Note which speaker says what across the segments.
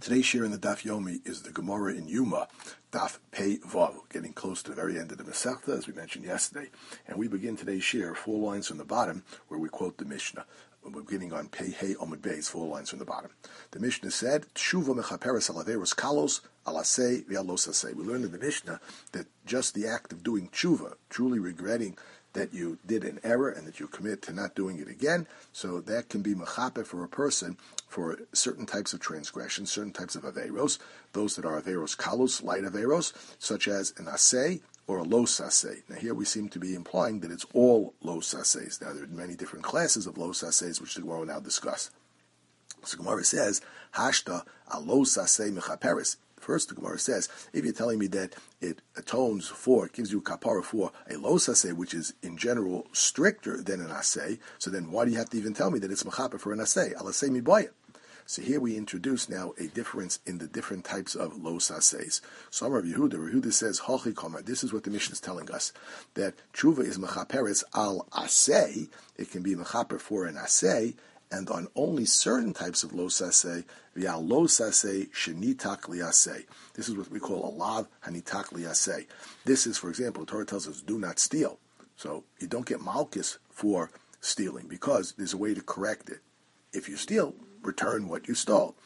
Speaker 1: Today's share in the Daf Yomi is the Gemara in Yuma, Daf Pei Vav, getting close to the very end of the Masechta, as we mentioned yesterday. And we begin today's share 4 lines from the bottom, where we quote the Mishnah. We're beginning on Pei Hei Omid Beis, 4 lines from the bottom. The Mishnah said, Tshuva mechaperes alaveros kalos alasei v'alosasei. We learned in the Mishnah that just the act of doing tshuva, truly regretting that you did an error and that you commit to not doing it again, so that can be mechaper for a person for certain types of transgressions, certain types of averos, those that are averos kalos, light averos, such as an asay or a los asay. Now here we seem to be implying that it's all los asays. Now there are many different classes of los asays, which the Gemara will now discuss. So Gemara says, Hashta a los asay mechaperes. First, the Gemara says, if you're telling me that it atones for, it gives you kapara for a los asay, which is in general stricter than an asay, so then why do you have to even tell me that it's mechaper for an asay? Al asay miboyet. So here we introduce now a difference in the different types of los asays. So Rav Yehuda says, Hochi Koma, this is what the Mishnah is telling us, that tshuva is mechaperes al asay, it can be mechaper for an asay, and on only certain types of los asay, v'al los asay shenitak liasay. This is what we call a lav hanitak liasay. This is, for example, the Torah tells us, do not steal. So you don't get malchus for stealing, because there's a way to correct it. If you steal, return what you stole.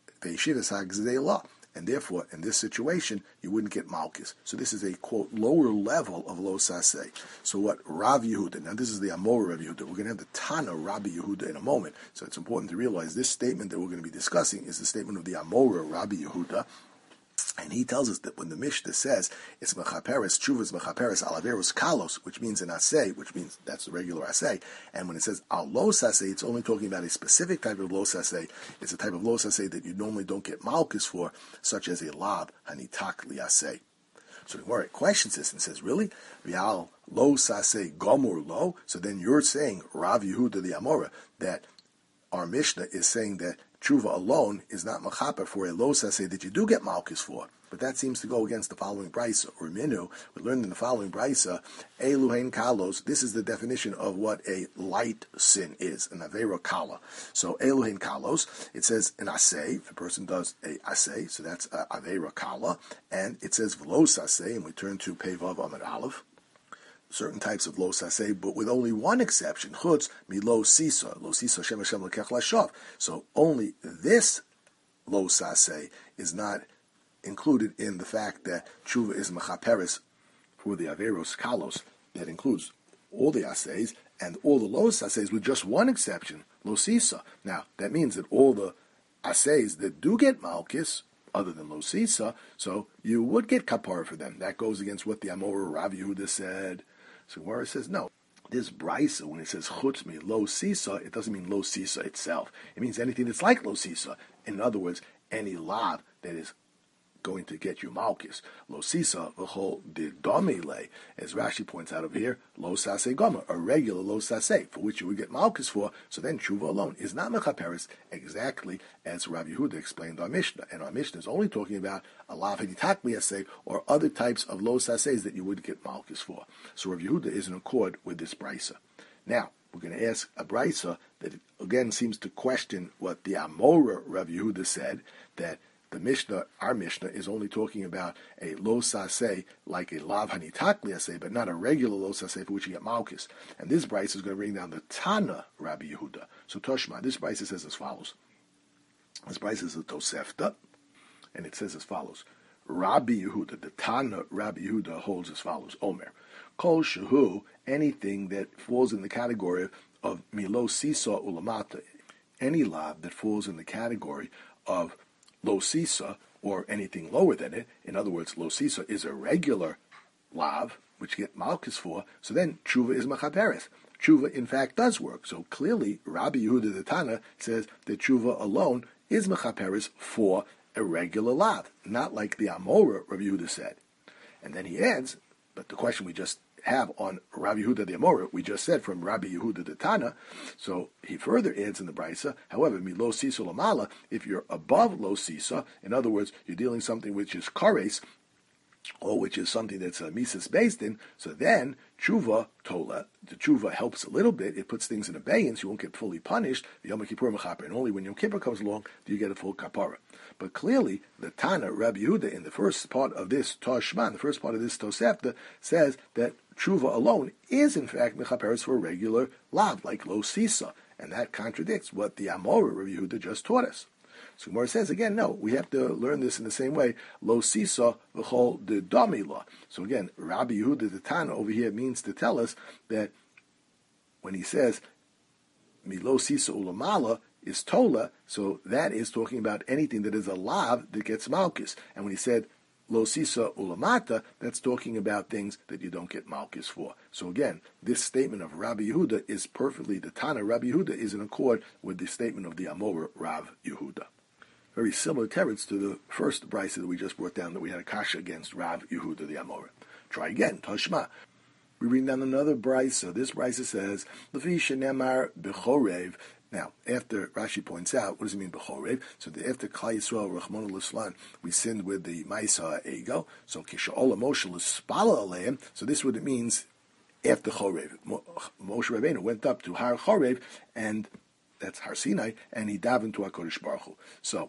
Speaker 1: And therefore, in this situation, you wouldn't get malchus. So this is a, quote, lower level of los asay. So what Rav Yehuda, now this is the Amor Rav Yehuda, we're going to have the Tana Rabbi Yehuda in a moment. So it's important to realize this statement that we're going to be discussing is the statement of the Amor Rabbi Yehuda. And he tells us that when the Mishnah says it's mechaperes, tshuva is mechaperes alaveros kalos, which means an asay, which means that's the regular asay. And when it says al los asay, it's only talking about a specific type of los asay. It's a type of los asay that you normally don't get malchus for, such as a lab hanitak liasay. So the Gemara questions this and says, really? Vial los asay gomur lo? So then you're saying, Rav Yehuda the Amora, that our Mishnah is saying that tshuva alone is not mechaper for a los asay that you do get malchus for. But that seems to go against the following brisa. Or minu, we learned in the following brisa, eluhein kalos, this is the definition of what a light sin is, an avera kala. So eluhein kalos, it says an asay, if a person does a asay, so that's avera kala, and it says v'los asay, and we turn to pevav amid aleph, certain types of los asay, but with only one exception, chutz milo sisa, lo sisa shem Hashem lekech lashav. So only this los asay is not included in the fact that tshuva is mechaperes for the averos kalos, that includes all the asays and all the los asays with just one exception, lo sisa. Now that means that all the asays that do get malchus, other than lo sisa, so you would get kapara for them. That goes against what the Amor Rav Yehuda said. So Gemara says, no, this brisa, when it says chutz mi lo sisa, it doesn't mean lo sisa itself. It means anything that's like lo sisa. In other words, any lav that is going to get you malchus. Lo sisa v'chol didomile, as Rashi points out over here, lo saseh goma, a regular lo saseh, for which you would get malchus for. So then tshuva alone is not mechaperes, exactly as Rav Yehuda explained our Mishnah. And our Mishnah is only talking about a lav haditak liaseh or other types of lo saseis that you would get malchus for. So Rav Yehuda is in accord with this brisa. Now, we're going to ask a brisa that again seems to question what the Amora Rav Yehuda said, that the Mishnah, our Mishnah, is only talking about a lo saseh, like a lav hanitak liaseh, but not a regular lo saseh for which you get malchus. And this brisa is going to bring down the Tana Rabbi Yehuda. So Toshma, this brisa says as follows. This brisa is a Tosefta, and it says as follows. Rabbi Yehuda, the Tana Rabbi Yehuda holds as follows. Omer, kol shehu, anything that falls in the category of milo sisa ulamata, any lav that falls in the category of lo sisa, or anything lower than it. In other words, lo sisa is a regular lav, which you get malchus for, so then tshuva is mechaperes. Tshuva, in fact, does work. So clearly, Rabbi Yehuda the Tana says that tshuva alone is mechaperes for a regular lav, not like the Amora Rabbi Yehuda said. And then he adds, but the question we just have on Rabbi Yehuda the Amora, we just said from Rabbi Yehuda the Tana. So he further adds in the brisa, however, lo sisa lamala, if you're above lo sisa, in other words, you're dealing something which is kares, or which is something that's mises based in, so then tshuva tola, the tshuva helps a little bit. It puts things in abeyance. You won't get fully punished. The Yom Kippur mechaper, and only when Yom Kippur comes along do you get a full kapara. But clearly, the Tana Rabbi Yehuda in the first part of this Toshman, the first part of this Tosefta, says that tshuva alone is in fact mechaperes for a regular lav, like lo sisa, and that contradicts what the Amora Rabbi Yehuda just taught us. So Gemara says again, no, we have to learn this in the same way. Lo sisa v'chol de damila. So again, Rabbi Yehuda the Tana over here means to tell us that when he says milo sisa ulamala is tola, so that is talking about anything that is a lav that gets malchus. And when he said lo sisa ulamata, that's talking about things that you don't get malchus for. So again, this statement of Rabbi Yehuda is perfectly, the Tana Rabbi Yehuda is in accord with the statement of the Amora Rav Yehuda. Very similar teretz to the first brisa that we just brought down, that we had a kasha against Rav Yehuda the Amora. Try again, Toshma. We read down another brisa. This brisa says, Lefi shenemar b'chorev. Now, after Rashi points out, what does it mean b'chorev? So after Klal Yisrael, Rachmana Litzlan, we sinned with the Maisa Ego. So Kisha'ola Moshe L'spala Aleim. So this is what it means after Chorev. Moshe Rabbeinu went up to Har Chorev, and that's Har Sinai, and he davened to HaKadosh Baruch Hu. So,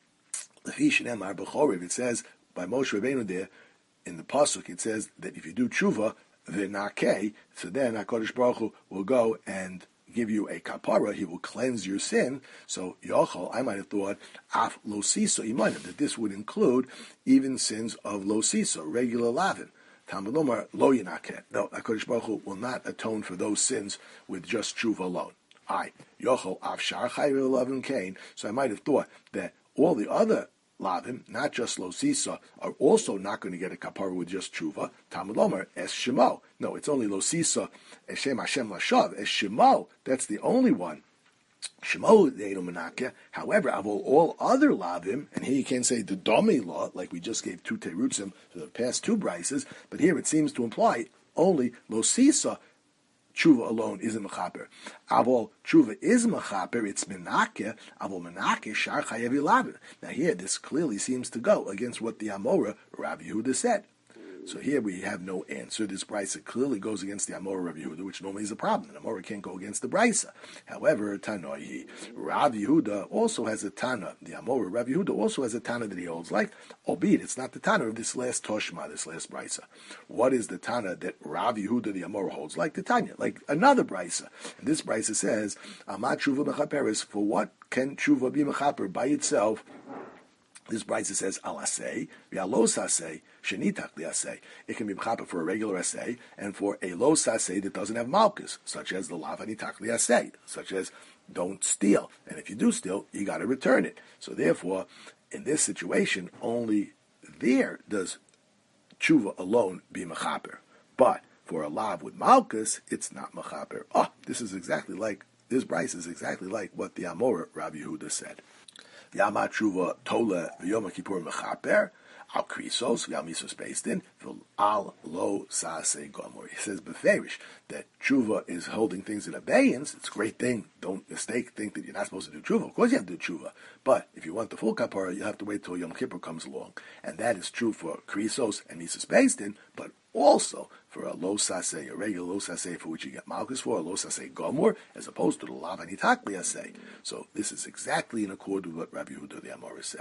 Speaker 1: Lefi shenemar b'chorev, it says by Moshe Rabbeinu there, in the pasuk, it says that if you do tshuva, v'nakeh, so then HaKadosh Baruch Hu will go and give you a kapara, he will cleanse your sin. So Yochel, I might have thought, af lo siso imanim, that this would include even sins of lo siso, regular lavin. Talmud Lomar lo yinakeh. No, HaKadosh Baruch Hu will not atone for those sins with just tshuva alone. Yochel af shar chayv lavin kain. So I might have thought that all the other lavim, not just lo sisa, are also not going to get a kapara with just tshuva. Talmud Lomar es shemo. No, it's only lo sisa eshem Hashem lashav es shemo. That's the only one. Shemo deinu menakeh. However, of all other lavim, and here you can't say the domi law, like we just gave two terutzim for the past two brises, but here it seems to imply only lo sisa. Tshuva alone isn't mechaper. Avol tshuva is mechaper, it's menakeh. Avol menakeh shar chayev ilavin. Now here, this clearly seems to go against what the Amora Rabbi Yehuda said. So here we have no answer. This brisa clearly goes against the Amora Rabbi Yehuda, which normally is a problem. The Amora can't go against the brisa. However, Tanoi, Rabbi Yehuda also has a Tana. The Amora Rabbi Yehuda also has a Tana that he holds like, albeit it's not the Tana of this last Toshma, this last brisa. What is the Tana that Rabbi Yehuda the Amora holds like? The Tanya, like another brisa. And this brisa says, Amat tshuva mechaperes, for what can tshuva be mechaper by itself? This brisa says al asay, v'alos asay, shenitak liasay. It can be mechaper for a regular asay and for a los asay that doesn't have malchus, such as the lav anitak liasay, such as don't steal. And if you do steal, you got to return it. So therefore, in this situation, only there does tshuva alone be mechaper. But for a lav with malchus, it's not mechaper. This is exactly like, this brisa is exactly like what the Amora Rabbi Yehuda said. Yamat tshuva tola v'yom kippur mechaper al krisos v'al misos based in al lo sase gomor. He says beferish that tshuva is holding things in abeyance. It's a great thing. Don't think that you're not supposed to do tshuva. Of course you have to do tshuva, but if you want the full kapara, you have to wait till Yom Kippur comes along, and that is true for krisos and misos based in, but also for a lo sase, a regular lo sase for which you get malchus for, a lo sase gomor, as opposed to the lav anitak liaseh. So this is exactly in accord with what Rabbi Yehuda the Amora said.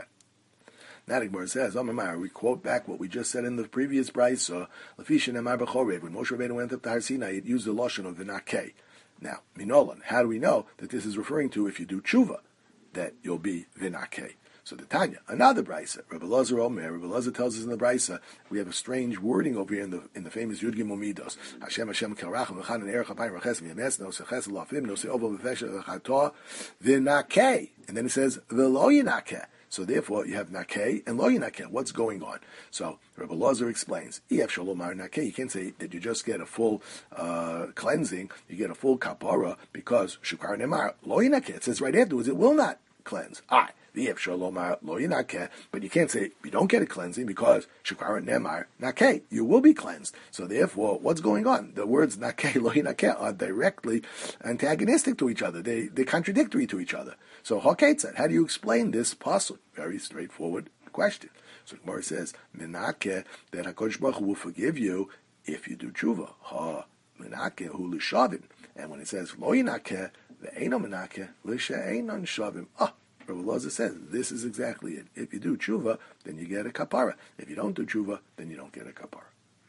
Speaker 1: Now the Gemara says, we quote back what we just said in the previous brisa, Lefi shenemar b'chorev, when Moshe Rabbeinu went up to Har Sinai, it used the lashon of v'nakeh. Now, minolan, how do we know that this is referring to if you do tshuva, that you'll be v'nakeh? So the Tanya, another brisa, Rabbi Lazar Omer, Rabbi Lazar tells us in the brisa, we have a strange wording over here in the famous Yud Gimel Midos. Hashem kelracham v'chan and erech apayim rachesem yemes no seches lafim no seovo v'fesha v'chato v'nakeh, and then it says v'lo yinakeh. So therefore, you have nakeh and lo yinakeh. What's going on? So Rabbi Lazar explains, Ef shalomar nakeh. You can't say that you just get a full cleansing. You get a full kapara because shukar nemar lo yinakeh. It says right afterwards, it will not cleanse. But you can't say you don't get a cleansing because shukar nemar nakeh. You will be cleansed. So therefore, what's going on? The words nakeh lo yinakeh are directly antagonistic to each other. They're contradictory to each other. So Haketzat, how do you explain this pasuk? Very straightforward question. So Gemara says, Menake, that HaKadosh Baruch Hu will forgive you if you do tshuva. Ha, Menake hu l'shavim. And when it says, Lo yinake, ve'eno menake, l'she'enon shavim. Rabbi Elazar says, this is exactly it. If you do tshuva, then you get a kapara. If you don't do tshuva, then you don't get a kapara.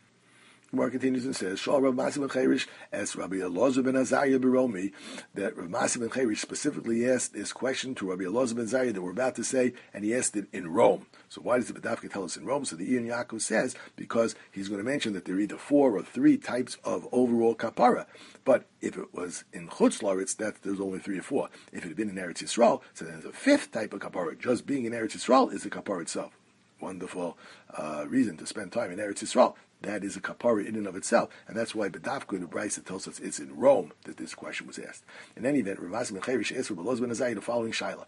Speaker 1: Gemara continues and says, Shal Rav Masi ben Cherish, as Rabbi Elazar ben Azariah Baromi, that Rav Masi ben Cherish specifically asked this question to Rabbi Elazar ben Azariah that we're about to say, and he asked it in Rome. So why does the B'davka tell us in Rome? So the Ian Yaakov says, because he's going to mention that there are either 4 or 3 types of overall kapara. But if it was in Chutz Laretz, there's only 3 or 4. If it had been in Eretz Yisrael, so then there's a 5th type of kapara. Just being in Eretz Yisrael is the kapara itself. Wonderful reason to spend time in Eretz Yisrael. That is a kapara in and of itself, and that's why B'davka in the Brisa tells us it's in Rome that this question was asked. In any event, Rav Masi ben Cherish asked Rabbi Elazar ben Azariah the following shaila: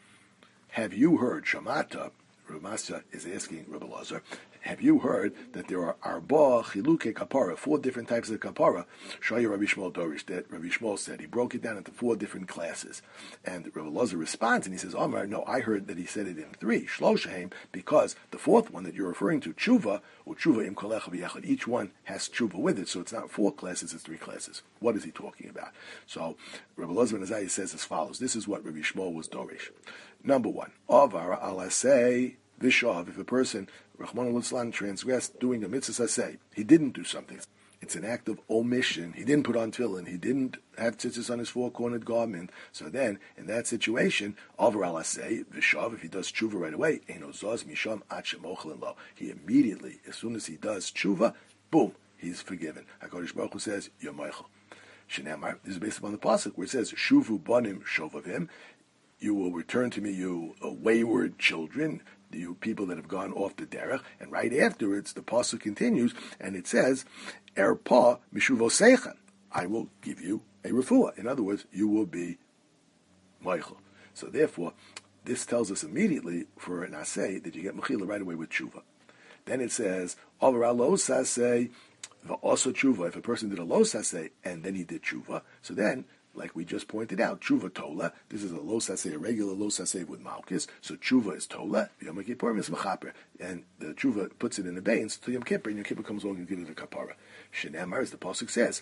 Speaker 1: have you heard Shamata? Rav Masi is asking Rabbi Elazar, have you heard that there are arba chiluke kapara, 4 different types of kapara? Shaya Rabbi Shmuel Dorish, that Rabbi Shmuel said he broke it down into 4 different classes, and Rabbi Elazar responds and he says, Omar, no, I heard that he said it in 3 shloshaim, because the 4th one that you're referring to, tshuva or tshuva im kolecha b'yachad, each one has tshuva with it, so it's not 4 classes, it's 3 classes. What is he talking about? So Rabbi Elazar ben Azariah says as follows. This is what Rabbi Shmuel was Dorish. Number 1, avara alasei vishav, if a person Rachmana litzlan transgressed doing a mitzvah saseh, he didn't do something. It's an act of omission. He didn't put on tefillin. He didn't have tzitzis on his 4-cornered garment. So then, in that situation, over alaseh v'shav, if he does tshuva right away, eino zaz misham at shemochlin lo. He immediately, as soon as he does tshuva, boom, he's forgiven. HaKadosh Baruch Hu says, You're Michael. Shenamar, this is based upon the pasuk where it says, Shuvu banim shovavim. You will return to me, you wayward children, you people that have gone off the derech. And right afterwards, the pasuk continues, and it says, Erpa mishuvoseicha. I will give you a refuah. In other words, you will be Michael. So therefore, this tells us immediately for an asay that you get mechila right away with tshuva. Then it says, Avra lo saseh, also tshuva. If a person did a lo saseh and then he did tshuva, so then, like we just pointed out, tshuva tola. This is a lo saseh, a regular lo saseh with malchus. So tshuva is tola. Yom Kippur is mechaper, and the tshuva puts it in abeyance to Yom Kippur, and Yom Kippur comes along and gives it a kapara. Shenemar, as the pasuk says,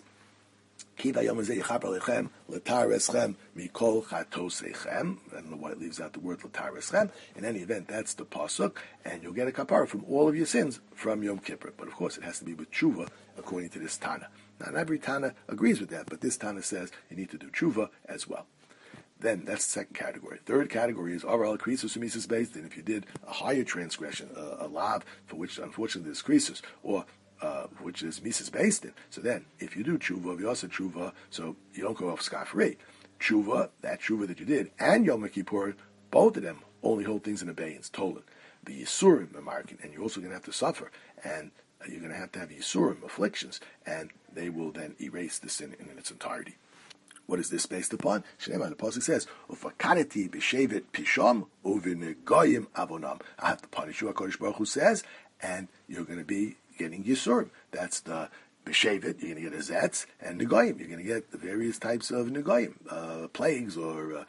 Speaker 1: Ki vayom hazeh yichaper lechem l'tar eschem mikol chatosechem. I don't know why it leaves out the word l'tar eschem. In any event, that's the pasuk, and you'll get a kapara from all of your sins from Yom Kippur. But of course, it has to be with tshuva according to this Tana. Not every Tana agrees with that, but this Tana says you need to do tshuva as well. Then that's the second category. Third category is Aral Krisus Mises based, and if you did a higher transgression, a lav, for which unfortunately there's Krisus, or which is Mises based in. So then, if you do tshuva, you also tshuva, so you don't go off scot-free. Tshuva, that tshuva that you did, and Yom Kippur, both of them only hold things in abeyance, tolan. The Yisurim, American, and you're also going to have to suffer, and you're going to have Yisurim, afflictions, and they will then erase the sin in its entirety. What is this based upon? Shneimah, the pasuk says, "Ufakareti b'shevet pisham uvinegoyim avonam." I have to punish you, HaKadosh Baruch Hu says, and you're going to be getting Yisurim. That's the b'shevet. You're going to get a zetz, and negoyim. You're going to get the various types of negoyim, plagues, or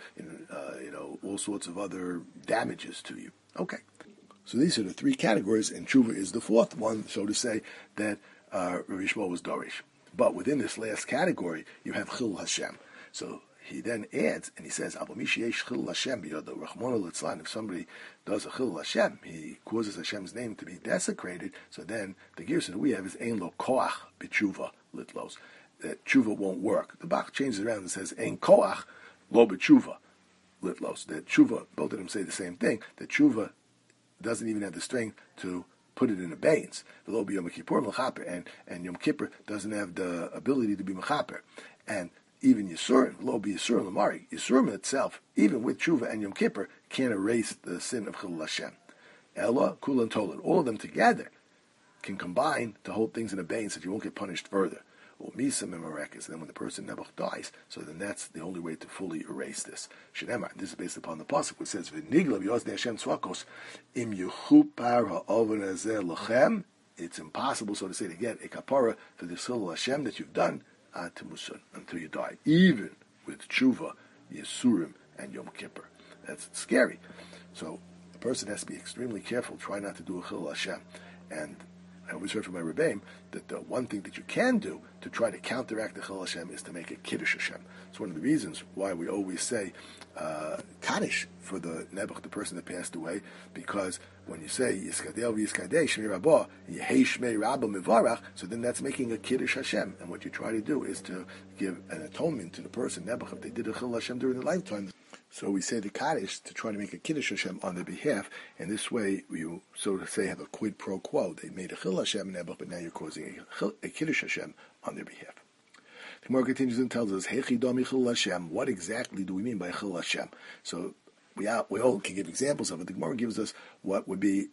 Speaker 1: all sorts of other damages to you. Okay. So these are the 3 categories, and tshuva is the 4th one, so to say, that Rabbi Shmuel was dorish. But within this last category, you have chil Hashem. So he then adds, and he says, Abu Mishiyesh chil Hashem b'yodo Rachmana litzlan. If somebody does a chil Hashem, he causes Hashem's name to be desecrated. So then the gersa that we have is ein lo koach b'tshuva litlos. That tshuva won't work. The Bach changes around and says ein koach lo b'tshuva litlos. That tshuva, both of them say the same thing. That tshuva doesn't even have the strength to put it in abeyance. The lo be Yom Kippur mechaper, and Yom Kippur doesn't have the ability to be mechaper. And even Yisurim, lo be Yisurim lamari, Yisurim itself, even with tshuva and Yom Kippur, can't erase the sin of Chilul Hashem. Ella, Kulan Tolan, all of them together can combine to hold things in abeyance that you won't get punished further. Or Misa Memorekas, then when the person Nebuch dies, so then that's the only way to fully erase this. Shenemar, this is based upon the pasuk which says, "V'nigla v'yosnei Hashem tzvakos im yuchupar ha'oven hazeh lachem." It's impossible, so to say, to get a kapara for the Chilul Hashem that you've done until you die, even with tshuva, Yisurim, and Yom Kippur. That's scary. So person has to be extremely careful, try not to do a Chil Hashem. And I always heard from my Rebbeim that the one thing that you can do to try to counteract the Chil Hashem is to make a Kiddush Hashem. It's one of the reasons why we always say Kaddish for the Nebuch, the person that passed away, because when you say Yiskadel v'Yiskadei Shmei Rabba, Yehei Shmei Rabba Mevarach, so then that's making a Kiddush Hashem. And what you try to do is to give an atonement to the person, Nebuch, if they did a Chil Hashem during their lifetime. So we say the Kaddish to try to make a Kiddush Hashem on their behalf, and this way you, so to say, have a quid pro quo. They made a Chil Hashem Nebuch, but now you're causing a Kiddush Hashem on their behalf. The Gemara continues and tells us, Hechi Domi Chil Hashem. What exactly do we mean by Chil Hashem? So we all can give examples of it. The Gemara gives us what would be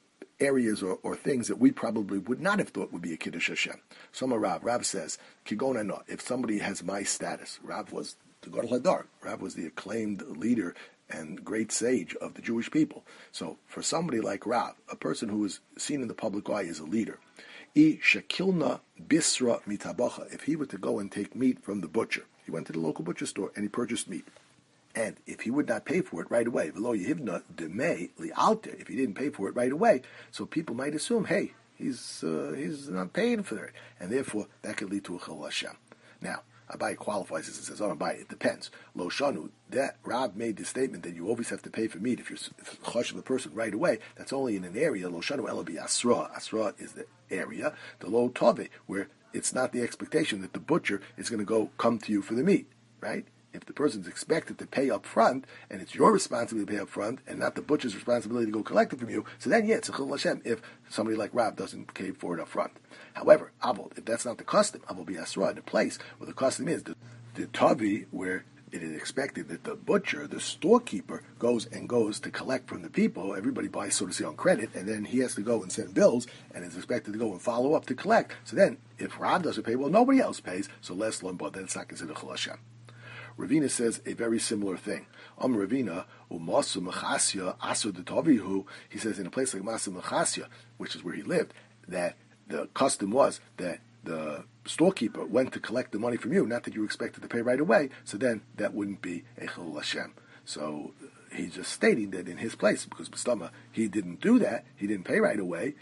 Speaker 1: areas or things that we probably would not have thought would be a Kiddush Hashem. So Rav says, Kigon no, if somebody has my status, Rav was the Gadol Hadar. Rav was the acclaimed leader and great sage of the Jewish people. So for somebody like Rav, a person who is seen in the public eye as a leader, I shekilna bisra mitabacha, if he were to go and take meat from the butcher, he went to the local butcher store and he purchased meat. And if he would not pay for it right away, v'lo yehivna demei li'alter, if he didn't pay for it right away, so people might assume, hey, he's not paying for it, and therefore that could lead to a Chil Hashem. Now, Abaye qualifies this and says, oh, Abaye, it depends. Lo shanu, that Rab made the statement that you always have to pay for meat if you're chosh of a person right away. That's only in an area. Lo shanu elabi asra. Asra is the area. The lo tove, where it's not the expectation that the butcher is going to come to you for the meat, right? If the person's expected to pay up front, and it's your responsibility to pay up front, and not the butcher's responsibility to go collect it from you, so then, yeah, it's a Chil Hashem if somebody like Rab doesn't pay for it up front. However, Avol, if that's not the custom, Avol be Asra, in a place where the custom is the Tavi, where it is expected that the butcher, the storekeeper, goes to collect from the people. Everybody buys, so to say, on credit, and then he has to go and send bills, and is expected to go and follow up to collect. So then, if Rab doesn't pay, well, nobody else pays, so less Lombard, then it's not considered Chil Hashem. Ravina says a very similar thing. Ravina, umasu mechasya asu detavihu. He says in a place like Masu Mechasya, which is where he lived, that the custom was that the storekeeper went to collect the money from you, not that you were expected to pay right away. So then that wouldn't be a Chil Hashem. So he's just stating that in his place, because B'stama, he didn't do that, he didn't pay right away,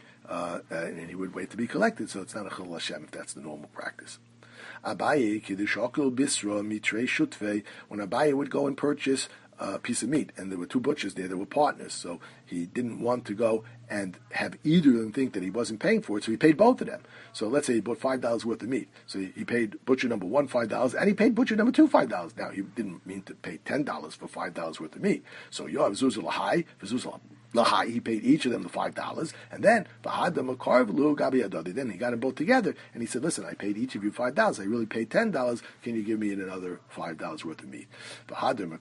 Speaker 1: and he would wait to be collected. So it's not a Chil Hashem if that's the normal practice. Abaye kiddushakul bisra mitrei shutvei. When Abaye would go and purchase a piece of meat, and there were two butchers there that were partners, so he didn't want to go and have either of them think that he wasn't paying for it, so he paid both of them. So let's say he bought $5 worth of meat. So he paid butcher number one $5, and he paid butcher number two $5. Now, he didn't mean to pay $10 for $5 worth of meat. So Yoav Zuzah Lahai, Lahai, he paid each of them the $5, and then then he got them both together, and he said, listen, I paid each of you $5. I really paid $10. Can you give me another $5 worth of meat? They made a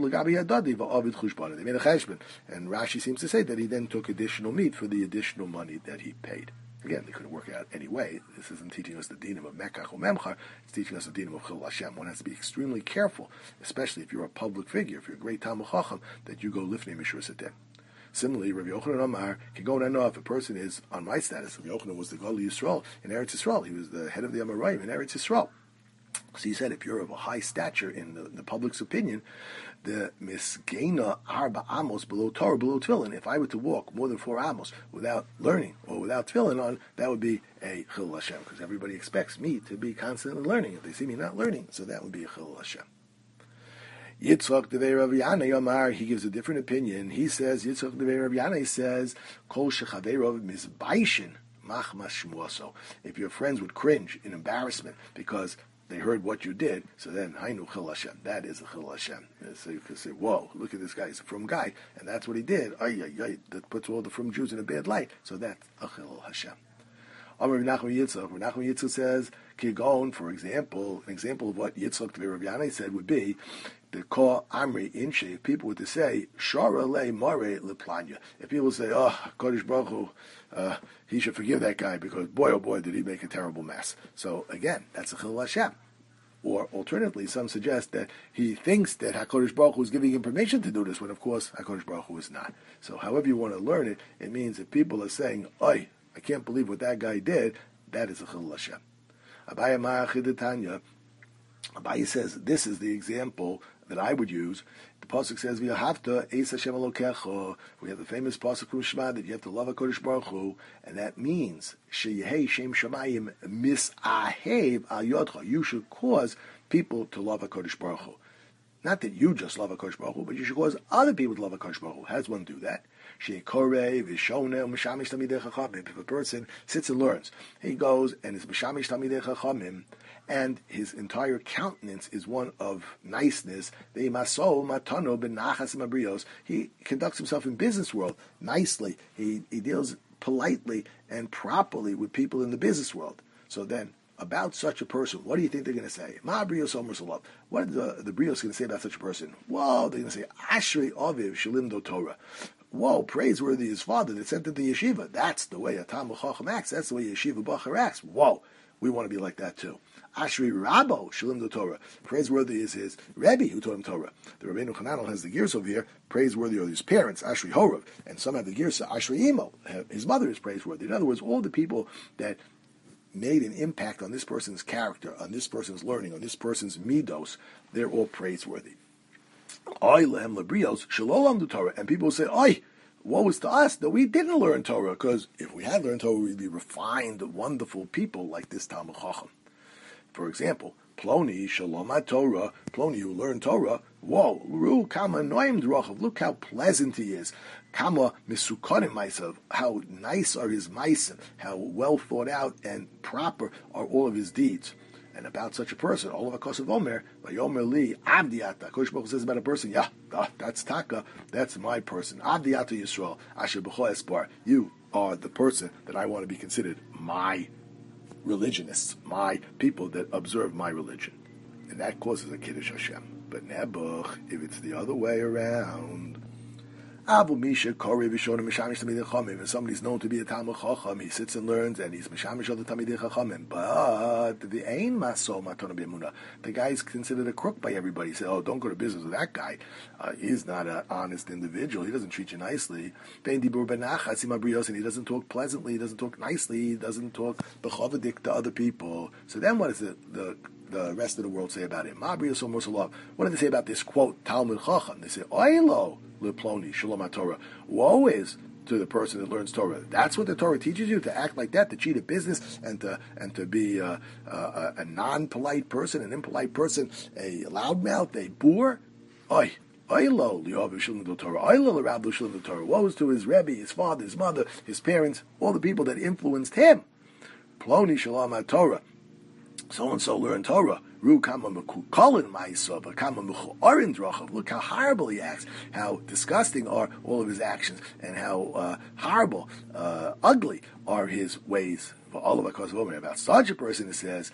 Speaker 1: cheshbon, and Rashi seems to say that he then took additional meat for the additional money that he paid. Again, they couldn't work it out anyway. This isn't teaching us the dinam of Mekach or Memchar. It's teaching us the dinam of Chil Hashem. One has to be extremely careful, especially if you're a public figure, if you're a great Talmid Chacham, that you go lifnei Mishra Sadeh. Similarly, Rabbi Yochanan Amar can go and know if a person is on my status. Rabbi Yochanan was the Gadol Yisrael in Eretz Yisrael. He was the head of the Amoraim in Eretz Yisrael. So he said, if you're of a high stature in the public's opinion, the misgena arba amos below Torah, below tefillin. If I were to walk more than 4 amos without learning or without tefillin on, that would be a Chil Hashem, because everybody expects me to be constantly learning. If they see me not learning, so that would be a Chil Hashem. Yitzchak Devei Rav Yana Yomar, he gives a different opinion. He says, Yitzchak Devei Rav Yana says, Kol shechaveirov mizbaishin machmas shmuaso. If your friends would cringe in embarrassment because they heard what you did, so then Hainu Chil Hashem. That is a Chil Hashem. So you can say, whoa, look at this guy, he's a frum guy, and that's what he did. That puts all the frum Jews in a bad light. So that's a Chil Hashem. Amar Rav Nachman Yitzchak says, Kigon, for example, an example of what Yitzchak Devei Rav Yana said would be, the call Amri Inshe, if people were to say, Shara le Mare leplanya. If people say, oh, Kodesh Baruch Hu, he should forgive that guy because boy, oh boy, did he make a terrible mess. So again, that's a Chil Hashem. Or alternatively, some suggest that he thinks that HaKadosh Baruch Hu is giving him permission to do this, when of course HaKadosh Baruch Hu is not. So however you want to learn it, it means that people are saying, Oi, I can't believe what that guy did, that is a Chil Hashem. Abaye says, this is the example that I would use, the pasuk says, "V'ahavta eis Hashem Elokecha." We have the famous pasuk from Shema that you have to love HaKadosh Baruch Hu, and that means sheyehei shem shamayim misahev al yodcha. You should cause people to love HaKadosh Baruch Hu. Not that you just love HaKadosh Baruch Hu, but you should cause other people to love HaKadosh Baruch Hu. How does one do that? If a person sits and learns, he goes and is Mishamish Talmidei Chachamim, and his entire countenance is one of niceness. He conducts himself in business world nicely. He deals politely and properly with people in the business world. So then, about such a person, what do you think they're going to say? Ma brios omer salov. What are the brios going to say about such a person? Whoa, they're going to say, Ashrei Aviv Shalimdo Torah. Whoa, praiseworthy his father that sent him to yeshiva. That's the way a Talmud Chacham acts. That's the way Yeshiva Bachar acts. Whoa, we want to be like that too. Ashrei Rabbo Shalimdo Torah. Praiseworthy is his Rebbe who taught him Torah. The Rabbeinu Chananel has the gears over here. Praiseworthy are his parents, Ashrei Horav. And some have the gears, Ashrei Imo. His mother is praiseworthy. In other words, all the people that made an impact on this person's character, on this person's learning, on this person's midos, they're all praiseworthy. And people say, "Oi, woe is to us that we didn't learn Torah, because if we had learned Torah, we'd be refined, wonderful people like this Talmud Chacham." For example, Ploni Shalom Torah, Ploni who learned Torah, whoa, Ru Kama Noim Drachav, look how pleasant he is. Kama Misukanim Maisav, how nice are his maisim, how well thought out and proper are all of his deeds. And about such a person, all of Akosav Omer, Vayomer Li, Abdiata. Kosh Baruch says about a person, that's Taka, that's my person. Abdiata Yisrael, Asher B'cho Espar. You are the person that I want to be considered my religionists, my people that observe my religion. And that causes a Kiddush Hashem. But Nebuch, if it's the other way around, and somebody's known to be a Talmud Chacham, he sits and learns, and he's Mishamish of the Talmidei Chachamim. But the Ein Maso Matona B'Emunah, the guy's considered a crook by everybody. He says, "Oh, don't go to business with that guy. He's not an honest individual. He doesn't treat you nicely. And he doesn't talk pleasantly. He doesn't talk nicely. He doesn't talk b'chavadik to other people." So then, what does the rest of the world say about him? What do they say about this quote Talmud Chacham? They say, "Oilo leploni shalom Torah." Woe is to the person that learns Torah. That's what the Torah teaches you, to act like that, to cheat at business, and to be a non-polite person, an impolite person, a loudmouth, a boor. Oi. Woe is to his Rebbe, his father, his mother, his parents, all the people that influenced him. Ploni shalom Torah. So-and-so learned Torah. Look how horrible he acts, how disgusting are all of his actions, and how horrible, ugly are his ways. For all of us, about such a person, it says,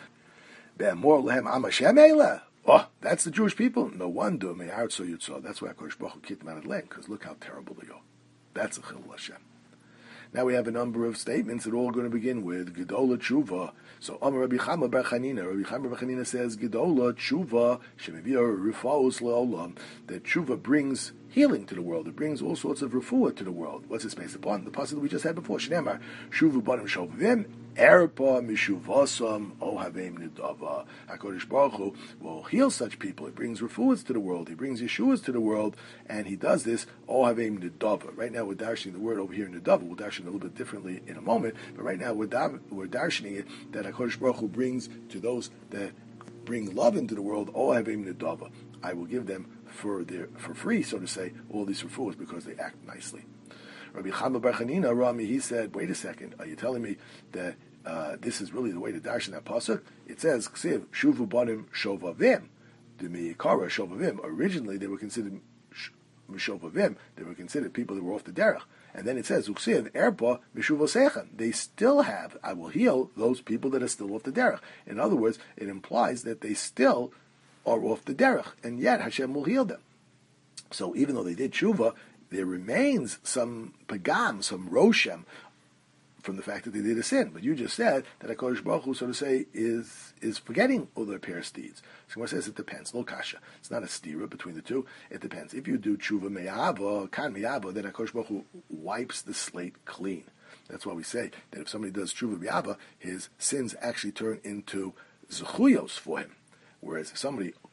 Speaker 1: "Oh, that's the Jewish people. No wonder. That's why HaKadosh Baruch Hu kicked them out of the land, because look how terrible they are." That's a Chilul Hashem. Now we have a number of statements that are all going to begin with Gedola Tshuva. So Amar Rabbi Chama Bar Chanina. Rabbi Chama Bar Chanina says Gedola Tshuva Shemivia Rifaos Leolam. That Tshuva brings healing to the world. It brings all sorts of refuah to the world. What's it based upon? The passage we just had before. Shneimar Shuvu Banim Shovavim Erpa Mishuvasam Ohavim Nidava. HaKadosh Baruch Hu will heal such people. He brings refuahs to the world. He brings Yeshuas to the world, and he does this Ohavim Nidava. Right now we're darshaning the word over here Nidava. We'll darshan a little bit differently in a moment, but right now we're darshaning it that HaKadosh Baruch Hu brings to those that bring love into the world. Ohavim Nidava. I will give them for free, so to say, all these refuahs because they act nicely. Rabbi Chama Bar Chanina, Rami, he said, "Wait a second, are you telling me that this is really the way to darshan that pasuk?" It says, "Ksiv shuvu banim shovavim, demikara shovavim." Originally, they were considered mishovavim. They were considered people that were off the derech. And then it says, "Uksiv erpa mishuvosechan." They still have. I will heal those people that are still off the derech. In other words, it implies that they still are off the derech, and yet Hashem will heal them. So even though they did tshuva, there remains some pagam, some roshem, from the fact that they did a sin. But you just said that HaKadosh Baruch Hu, so to say, is forgetting all their past deeds. So Gemara says it depends. Lo kasha. It's not a stira between the two. It depends. If you do tshuva me'ava, kan me'ava, then HaKadosh Baruch Hu wipes the slate clean. That's why we say that if somebody does tshuva me'ava, his sins actually turn into zechuyos for him. Whereas if somebody, quote,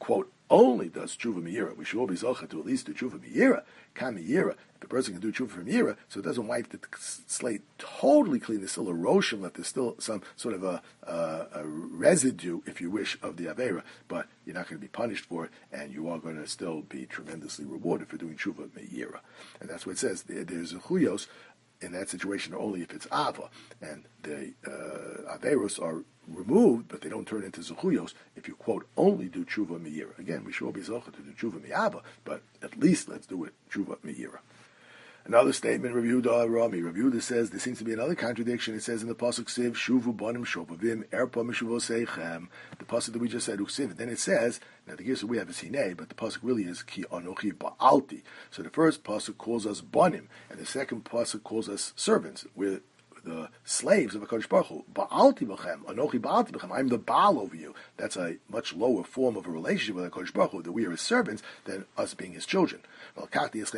Speaker 1: only does tshuva miyira, we should all be zocha to at least do tshuva miyira, kam miyira. If a person can do tshuva from miyira, so it doesn't wipe the slate totally clean. There's still a roshim, that there's still some sort of a residue, if you wish, of the avera, but you're not going to be punished for it, and you are going to still be tremendously rewarded for doing tshuva miyira. And that's what it says. There's a chuyos in that situation only if it's ava, and the averos are removed, but they don't turn into zechuyos if you, quote, only do tshuva miyira. Again, we should all be zocha to do tshuva miyava, but at least let's do it tshuva miyira. Another statement, Rav Yehuda Rami. Rav Yehuda says there seems to be another contradiction. It says in the pasuk siv shuvu banim shovavim erpa mishuvoseichem. The pasuk that we just said uksiv. Then it says, now the gears that we have is hinei, but the pasuk really is ki anochi ba'alti. So the first pasuk calls us banim, and the second pasuk calls us servants. We're the slaves of HaKadosh Baruch Hu. Ba'alti b'chem, anochi ba'alti b'chem. I'm the Baal over you. That's a much lower form of a relationship with HaKadosh Baruch Hu, that we are his servants than us being his children. That's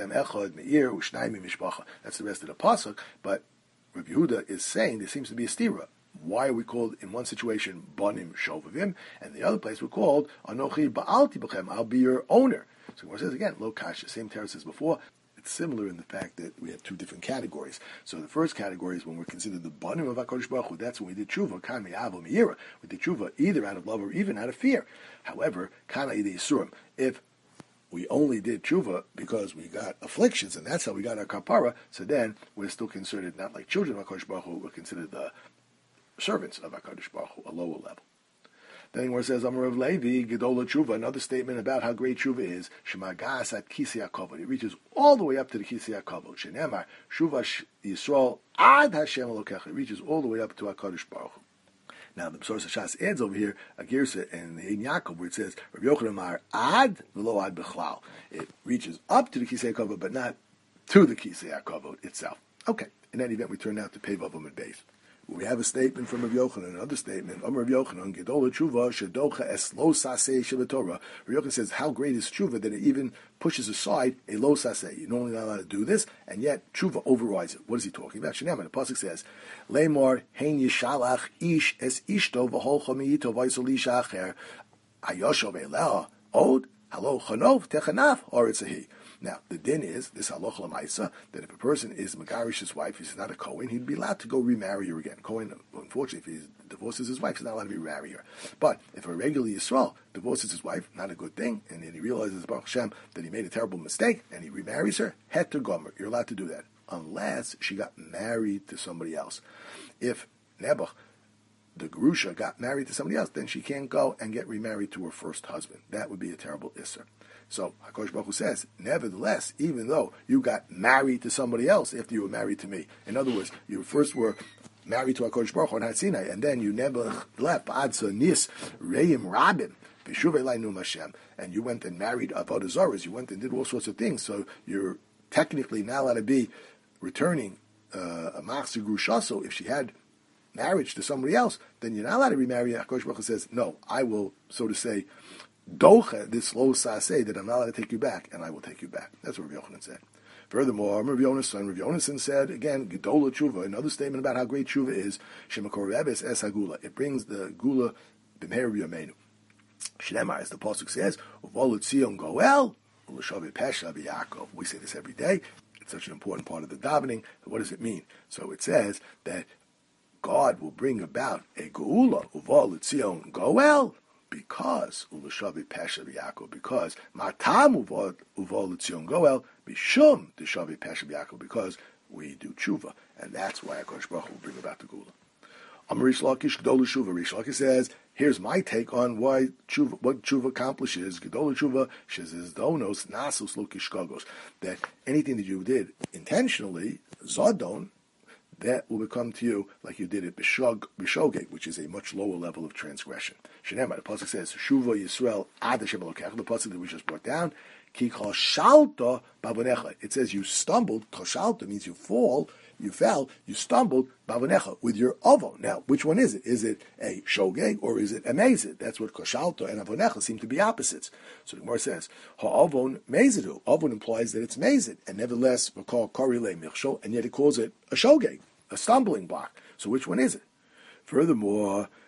Speaker 1: the rest of the pasuk. But Rav Yehuda is saying there seems to be a stira. Why are we called in one situation banim shovavim, and the other place we're called anochi ba'alti b'chem? I'll be your owner. So it says again, lo kasha, same teretz as before. It's similar in the fact that we have two different categories. So the first category is when we're considered the banim of HaKadosh Baruch Hu. That's when we did tshuva, kan me'avo me'ira. We did tshuva either out of love or even out of fear. However, kana ide yisurim. If we only did tshuva because we got afflictions, and that's how we got our kapara, so then we're still considered not like children of HaKadosh Baruch Hu, we're considered the servants of HaKadosh Baruch Hu, a lower level. Then where it says, Amar Rav Levi, Gedola Tshuva, another statement about how great Tshuva is, Shemagas at Kisei HaKavod. It reaches all the way up to the Kisei HaKavod. Shenemar, Shuva Yisrael Ad Hashem Elokecha. It reaches all the way up to HaKadosh Baruch Hu. Now the B'sor Shas adds over here a girsa in the Ein Yaakov where it says, Rav Yochanan Amar Ad V'lo Ad B'chlal. It reaches up to the Kisei HaKavod, but not to the Kisei HaKavod itself. Okay, in any event, we turn now to Pei Vav Amud Beis. We have a statement from Rav Yochanan, another statement. Amar Rav Yochanan, Gedola Tshuva shedocha es lo saseh shebetorah. Rav Yochanan says, how great is Tshuva that it even pushes aside a lo saseh. You're normally not allowed to do this, and yet Tshuva overrides it. What is he talking about? Shenema, the pasuk says, Lemor hein yishalach ish es ishto v'holcha miyito v'yisol isha acher ayosho ve'leah od halo chanov techanav or it's a he. Now, the din is, this halacha l'maisa, that if a person is megarish his wife, he's not a Kohen, he'd be allowed to go remarry her again. Kohen, unfortunately, if he divorces his wife, he's not allowed to remarry her. But if a regular Yisrael divorces his wife, not a good thing, and then he realizes, Baruch Hashem, that he made a terrible mistake, and he remarries her, heter gomer, you're allowed to do that, unless she got married to somebody else. If Nebuch, the Gerusha, got married to somebody else, then she can't go and get remarried to her first husband. That would be a terrible isser. So HaKadosh Baruch Hu says, nevertheless, even though you got married to somebody else after you were married to me, in other words, you first were married to HaKadosh Baruch Hu on Har Sinai, and then you never left Adsa Nis Reim Rabim V'Shuvei Lainu Hashem, and you went and married Avodah Zaras, you went and did all sorts of things. So you're technically not allowed to be returning a Machzir Grushaso if she had marriage to somebody else. Then you're not allowed to remarry. HaKadosh Baruch Hu says, no, I will, so to say, docha this lo saseh, that I'm not allowed to take you back, and I will take you back. That's what Rav Yochanan said. Furthermore, Rav Yonason said, again, Gedola Tshuva, another statement about how great Tshuva is, Shemakor Rebes es hagula. It brings the gula b'meher b'yameinu. Shnemar, as the pasuk says, Uvol Tzion Goel, U'Lashavei Pesha B'Yakov. We say this every day. It's such an important part of the davening. What does it mean? So it says that God will bring about a geula, Uvol Tzion Goel, because Ulashavi Pesha B'Yakov, because Matam Uvol Tzion Goel Bishum Deshavi Pesha B'Yakov, because we do tshuva, and that's why HaKadosh Baruch Hu will bring about the Gula. Amar Rish Lakish Gedola Tshuva. Rish Lakish says, here's my take on why tshuva, what tshuva accomplishes. Gedola Tshuva shezes donos nasus lokish kagos, that anything that you did intentionally, zadon, that will become to you like you did it b'shogeg, which is a much lower level of transgression. Shenema, the pasuk says, Shuva Yisrael ad Hashem Elokecha, the pasuk that we just brought down, ki choshalta bavonecha. It says you stumbled. Choshalta means you fell, you stumbled bavonecha, with your ovo. Now, which one is it? Is it a shogeg or is it a mezid? That's what choshalta and avonecha seem to be opposites. So the Gemara says, ha'avon mezidu. Avon implies that it's mezid, and nevertheless, we call korile michshol, and yet it calls it a shogeg, a stumbling block. So which one is it? Furthermore,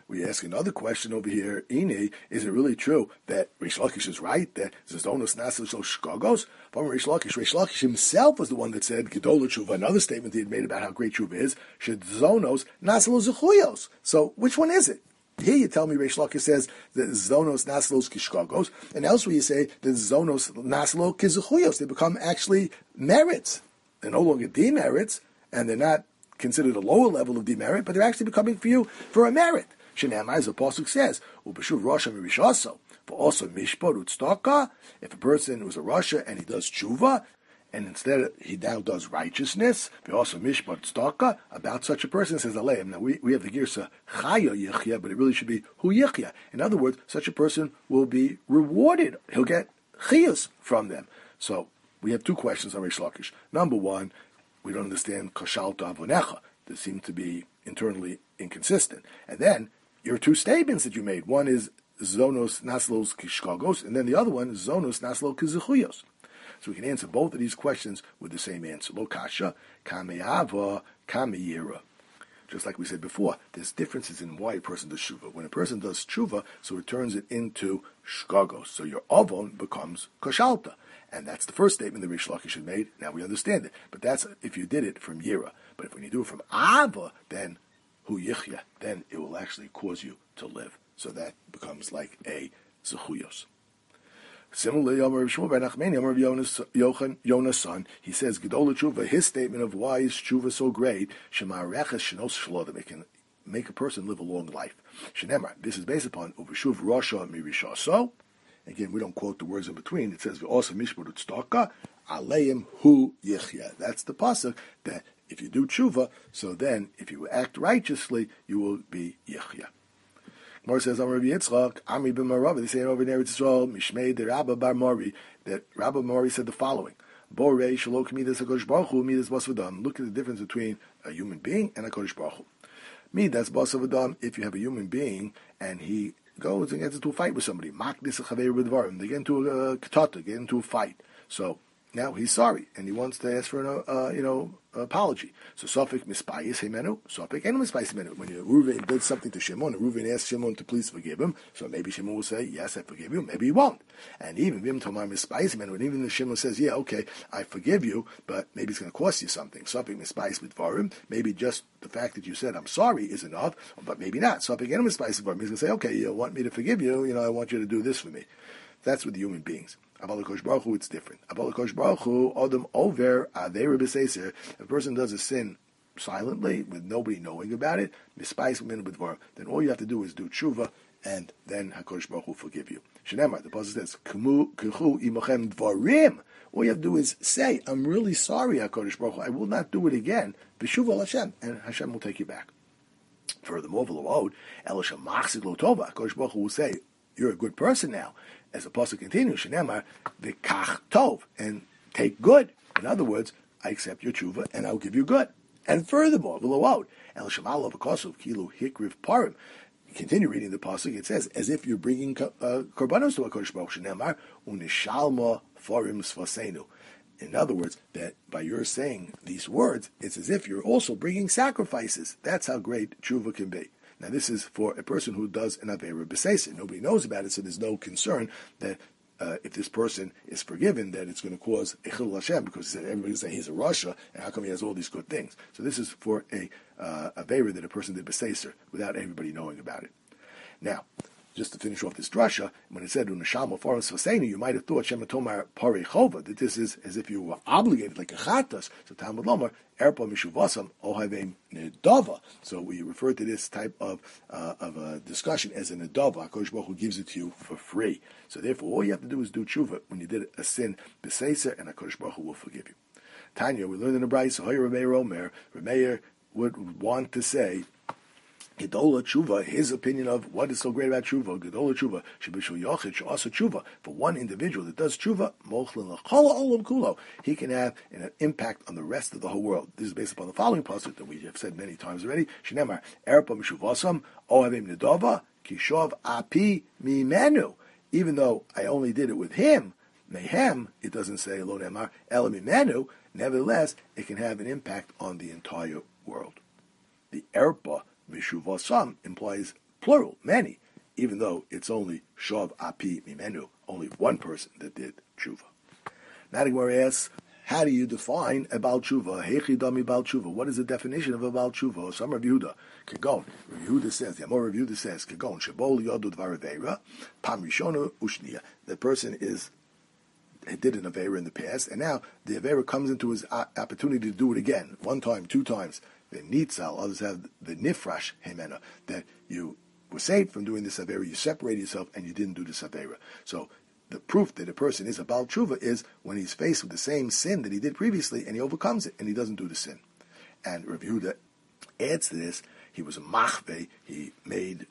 Speaker 1: We ask another question over here, Ini, is it really true that Reish Lakish is right, that Zonos Nasalos Shkagos? From Reish Lakish himself was the one that said, Gedola Tshuva, another statement he had made about how great Tshuva is, Shed Zonos Nasalos Zechuyos. So, which one is it? Here you tell me Reish Lakish says that Zonos Nasalos Kishkagos, and elsewhere you say that Zonos Nasalo Kizechuyos. They become actually merits. They're no longer demerits, and they're not considered a lower level of demerit, but they're actually becoming for you for a merit. Shenema, as the Pasuk says, Ubashuv Rasha Mirishaso, but also Mishpat Utstaka, if a person was a Rasha and he does tshuva, and instead he now does righteousness, but also Mishpat Utstaka, about such a person, says Aleim. Now we have the Girsa Chaya Yichya, but it really should be Hu Yichya. In other words, such a person will be rewarded. He'll get Chiyus from them. So, we have two questions on Reish Lakish. Number one, we don't understand Kashalta Avonecha. They seem to be internally inconsistent. And then, your two statements that you made. One is Zonos Naslos Kishkagos, and then the other one is Zonos Naslo Kizechuyos. So we can answer both of these questions with the same answer. Lo Kasha, Kameava, Kameyira. Just like we said before, there's differences in why a person does tshuva. When a person does tshuva, so it turns it into shkagos. So your avon becomes kashalta. And that's the first statement that Reish Lakish had made. Now we understand it. But that's if you did it from Yira. But if when you do it from Ava, then Hu Yichya, then it will actually cause you to live. So that becomes like a Zechuyos. Similarly, Amar Shmuel ben Nachmani, Amar Yona's son, he says, Gedola Tshuva, his statement of why is Tshuva so great, Shema Reches Shenos Shlodim, it can make a person live a long life. Shenemar, this is based upon Uveshuv Rasha Mirisha. So, again, we don't quote the words in between. It says, also Mishmar Tztaka, Aleim Hu Yichya. That's the pasuk that if you do tshuva, so then if you act righteously, you will be Yichya. Gemara says, Amar Rabbi Yitzchak, Amri ben Maravi, they say over in Eretz Yisrael, Mishmei de Rabba bar Mari, that Rabba Mari said the following, Borei Shalok Midas HaKodesh Baruch Hu, Midas Bas V'Dam. Look at the difference between a human being and a Kodesh Baruch Hu. Midas Bas V'Dam, if you have a human being and he goes and gets into a fight with somebody, Makdis HaChavei B'Dvarim, they get into a ketata, get into a fight. So now he's sorry and he wants to ask for an apology. So Sofik Mispayis Himenu, Sofik and Mispayis Himenu. When Reuven did something to Shimon, Reuven asked Shimon to please forgive him. So maybe Shimon will say, yes, I forgive you. Maybe he won't. And even Vim Tomar Mispayis Himenu, and even if Shimon says, yeah, okay, I forgive you, but maybe it's going to cost you something. Sofik Mispayis B'Dvarim, maybe just the fact that you said I'm sorry is enough, but maybe not. Sofik and Mispayis B'Dvarim, he's going to say, okay, you want me to forgive you, I want you to do this for me. That's with the human beings. Abal HaKodesh Baruch Hu, it's different. Abal HaKodesh Baruch Hu, Adam over Aveira B'Seiser. If a person does a sin silently, with nobody knowing about it, Mispais Min B'Dvar, then all you have to do is do tshuva, and then HaKodesh Baruch Hu will forgive you. Shenemar, the Pasuk says, K'chu imachem dvarim. All you have to do is say, I'm really sorry, HaKodesh Baruch Hu, I will not do it again. B'shuva Hashem, and Hashem will take you back. Furthermore, V'lo'od, Elisha Machzik Lo Tova, HaKodesh Baruch Hu will say, you're a good person now. As the pasuk continues, Shenemar v'kach tov, and take good. In other words, I accept your tshuva and I'll give you good. And furthermore, v'lo'od el shemalo v'kosuv kilu hikriv parim. Continue reading the pasuk. It says, as if you're bringing korbanos to HaKodesh Baruch Hu. Shenemar unishalma forim sfasenu. In other words, that by your saying these words, it's as if you're also bringing sacrifices. That's how great tshuva can be. Now, this is for a person who does an Aveira B'Seisa. Nobody knows about it, so there's no concern that if this person is forgiven, that it's going to cause a Chilul Hashem, because everybody's saying he's a Rasha, and how come he has all these good things? So this is for a Aveira that a person did B'Seisa without everybody knowing about it. Now, just to finish off this drasha, when it said Unasham Forum Sfasenu, you might have thought Shema Tomar Pari Chova, that this is as if you were obligated like a chatas. So Talmud Lomar Erpa Mishuvasam Ohavim Nedava. So we refer to this type of a discussion as a nedava. HaKadosh Baruch Hu gives it to you for free. So therefore, all you have to do is do tshuva when you did a sin b'seisa, and HaKadosh Baruch Hu will forgive you. Tanya, we learned in the Brayso, Hoyer Remeir Omer, Remeir would want to say, Gedola Tshuva, his opinion of what is so great about Tshuva, Gedola Tshuva, Shebishu Yochid, She'asa Tshuva, for one individual that does Tshuva, Mochlin L'Chola Olam Kulo, he can have an impact on the rest of the whole world. This is based upon the following pasuk that we have said many times already, Shenemar, Erpa Mishuvasam, Ohavim Nedova, Kishov Api Mimenu. Even though I only did it with him, Mehem, it doesn't say Lo Nemar, Ela Mimenu, nevertheless, it can have an impact on the entire world. The Erpa Mishuvasam implies plural, many, even though it's only Shav Api Mimenu, only one person that did tshuva. Now the Gemara asks, how do you define a Baal Tshuva? Hechi Dami Baal Tshuva. What is the definition of a Baal Tshuva? Some Rav Yehuda, Kegon. Rav Yehuda says, the Amor Rav Yehuda says, Kegon, Shebol Yodu Dvar Aveira, Pam Rishona Ushniya. The person did an Aveira in the past, and now the Aveira comes into his opportunity to do it again. One time, two times. The Nitzal, others have the Nifrash Hemena, that you were saved from doing this Aveira, you separated yourself, and you didn't do this Aveira. So, the proof that a person is a Baal Tshuva is when he's faced with the same sin that he did previously, and he overcomes it, and he doesn't do the sin. And Rav Yehuda adds to this, he was a machve, he made,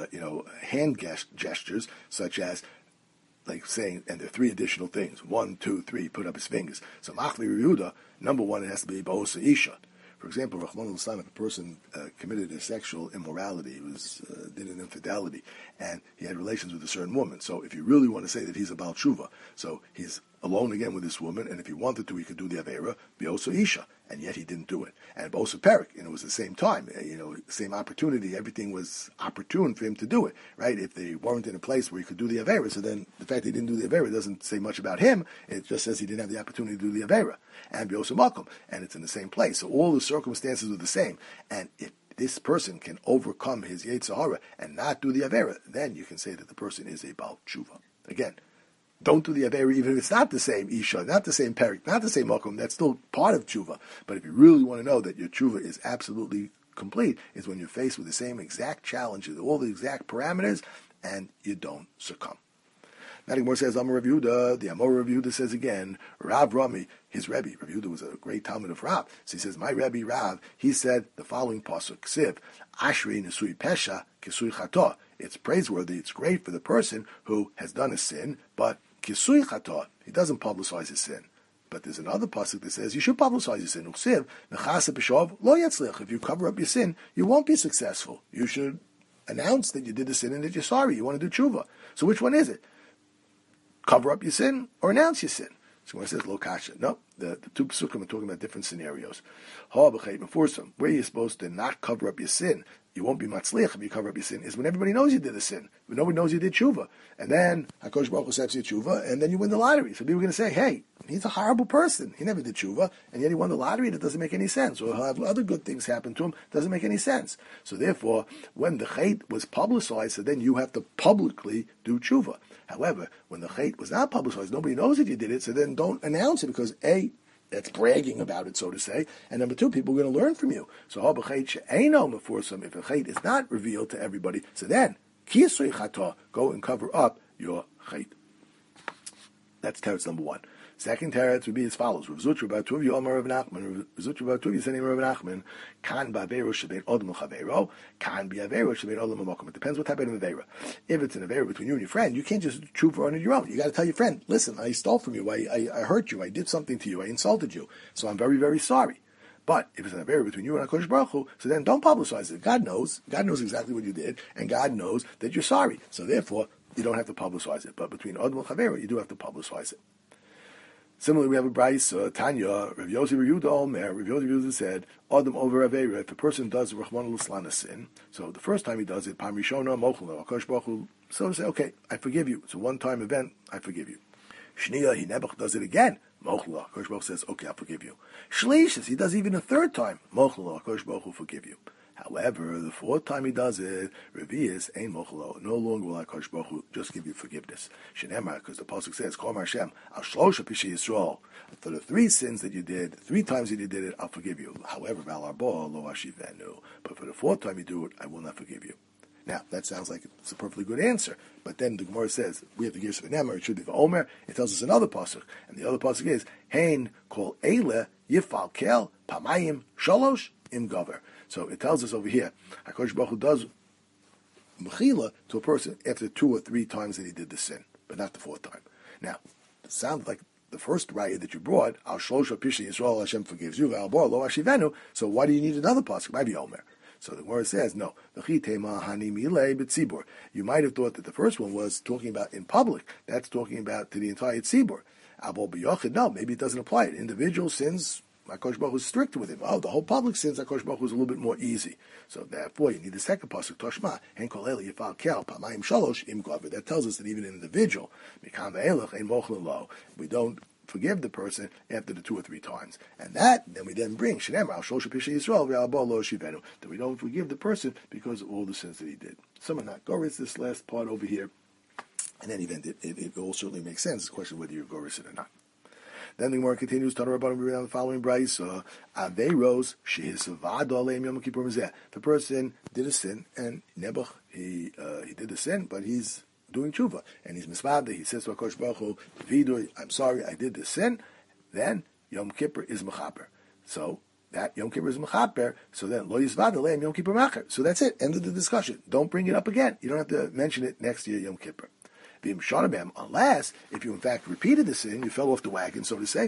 Speaker 1: hand gestures, such as, like saying, and there are three additional things, 1, 2, 3, put up his fingers. So machve Rav Yehuda, number one, it has to be Ba'osa Isha. For example, Rahman al-Islam, if a person committed a sexual immorality, did an infidelity, and he had relations with a certain woman. So if you really want to say that he's a Baal Tshuva, so he's alone again with this woman, and if he wanted to, he could do the Aveira, B'osa Isha, and yet he didn't do it. And B'osa Perik, it was the same time, same opportunity, everything was opportune for him to do it, right? If they weren't in a place where he could do the Aveira, so then the fact that he didn't do the Aveira doesn't say much about him, it just says he didn't have the opportunity to do the Aveira. And B'osa Makom, and it's in the same place. So all the circumstances are the same. And if this person can overcome his Yetzer Hara and not do the Aveira, then you can say that the person is a Baal Tshuva. Again, don't do the Aveira even if it's not the same Isha, not the same Perik, not the same Makom, that's still part of Tshuva. But if you really want to know that your Tshuva is absolutely complete, is when you're faced with the same exact challenges, all the exact parameters, and you don't succumb. Now the Gemara says, Amar Rav Yehuda, the Amor Rav Yehuda says again, Rav Rami, his Rebbe, Rav Yehuda was a great Talmud of Rav. So he says, my Rebbe Rav, he said the following pasuk, Ksiv, Ashri Nesui Pesha, Kisui Chato. It's praiseworthy, it's great for the person who has done a sin, but Kisui Chato, he doesn't publicize his sin. But there's another pasuk that says you should publicize your sin. Uksiv, Nechasa Peshov, Lo Yatzlich. If you cover up your sin, you won't be successful. You should announce that you did the sin and that you're sorry, you want to do tshuva. So which one is it? Cover up your sin or announce your sin? So when it says lo kasha, no, the two psukim are talking about different scenarios. Where you're supposed to not cover up your sin, you won't be matzliach if you cover up your sin, is when everybody knows you did a sin, when nobody knows you did tshuva. And then HaKadosh Baruch Hu accepts your tshuva, and then you win the lottery. So people are going to say, hey, he's a horrible person. He never did tshuva, and yet he won the lottery. That doesn't make any sense. Or he'll have other good things happen to him. Doesn't make any sense. So therefore, when the chait was publicized, so then you have to publicly do tshuva. However, when the chait was not publicized, nobody knows that you did it, so then don't announce it, because A, that's bragging about it, so to say, and number two, people are going to learn from you. So, if a chait is not revealed to everybody, so then, go and cover up your chait. That's teretz number one. Second teretz would be as follows: Rav Zutra bar Tuvia Omer Rav Nachman. Rav Zutra bar Tuvia said, Rav Nachman, kan ba'avero shebeit odom l'chavero, kan ba'avero shebeit odom l'mokom. It depends what type of avera. If it's an avera between you and your friend, you can't just tshuva on your own. You got to tell your friend, listen, I stole from you, I hurt you, I did something to you, I insulted you, so I'm very, very sorry. But if it's an avera between you and HaKadosh Baruch Hu, so then don't publicize it. God knows exactly what you did, and God knows that you're sorry. So therefore, you don't have to publicize it. But between odom and chavera, you do have to publicize it. Similarly, we have a brayso, Tanya, Rav Yossi Rav Yehuda Omer. Rav Yossi Rav Yehuda said, Adam over Aveira, if a person does Rahman al-Islan a sin, so the first time he does it, Pam Rishona, Mochel, HaKadosh Baruch Hu, so to say, okay, I forgive you. It's a one-time event, I forgive you. Shniya, he never does it again, Mochel, HaKadosh Baruch Hu says, okay, I'll forgive you. Shlishis, he does even a third time, Mochel, HaKadosh Baruch Hu forgive you. However, the fourth time he does it, Revi'is ein mochelo. No longer will HaKadosh Baruch Hu just give you forgiveness. Shenemar, because the pasuk says, Kol Hashem, Al Shlosha Pishay Yisrael. For the three sins that you did, 3 times that you did it, I'll forgive you. However, Val Arba Lo Ashivenu. But for the fourth time you do it, I will not forgive you. Now, that sounds like it's a perfectly good answer. But then the Gemara says, we have to give Shvenemar, it should be for Omer. It tells us another pasuk. And the other pasuk is, Hein Kol Eile Yifal Kel Pamayim Shalosh Im Gover. So it tells us over here, HaKadosh Baruch Hu does mechila to a person after 2 or 3 times that he did the sin, but not the 4th time. Now, it sounds like the first raya that you brought, Al Shlosha Pishay Yisrael Hashem forgives you, Al Bar Lo Ashivenu, so why do you need another pasuk? Might be Omer. So the word says, no. You might have thought that the first one was talking about in public. That's talking about to the entire tzibur. No, maybe it doesn't apply. Individual sins, HaKadosh Baruch Hu is strict with him. Oh, the whole public sins, HaKadosh Baruch Hu is a little bit more easy. So therefore, you need the second pasuk, Toshma, Hen Kol Eli Yifal Kel, Pamayim Shalosh Im Gover. That tells us that even an individual, Mikam Ve'elach Ein Mochel Lo, we don't forgive the person after the 2 or 3 times. And that, then we then bring, Shenemar, Al Shosha Pisha Yisrael, Ve'al Lo Shivenu, that we don't forgive the person because of all the sins that he did. Someone not Goris, this last part over here. In any event, it all certainly makes sense. It's a question whether you Goris it or not. Then the Gemara continues, Tana Rabbanim, we read on the following brayso, Aveiros shehisavado aleim yom kippur mizeh. The person did a sin, and Nebuch, he did a sin, but he's doing tshuva, and he's misvada. He says to HaKadosh Baruch Hu, Vidui, I'm sorry, I did this sin. Then Yom Kippur is mechaper. So that Yom Kippur is mechaper. So then lo yisvada aleim Yom Kippur macher. So that's it. End of the discussion. Don't bring it up again. You don't have to mention it next year Yom Kippur. Unless, if you in fact repeated the sin, you fell off the wagon, so to say,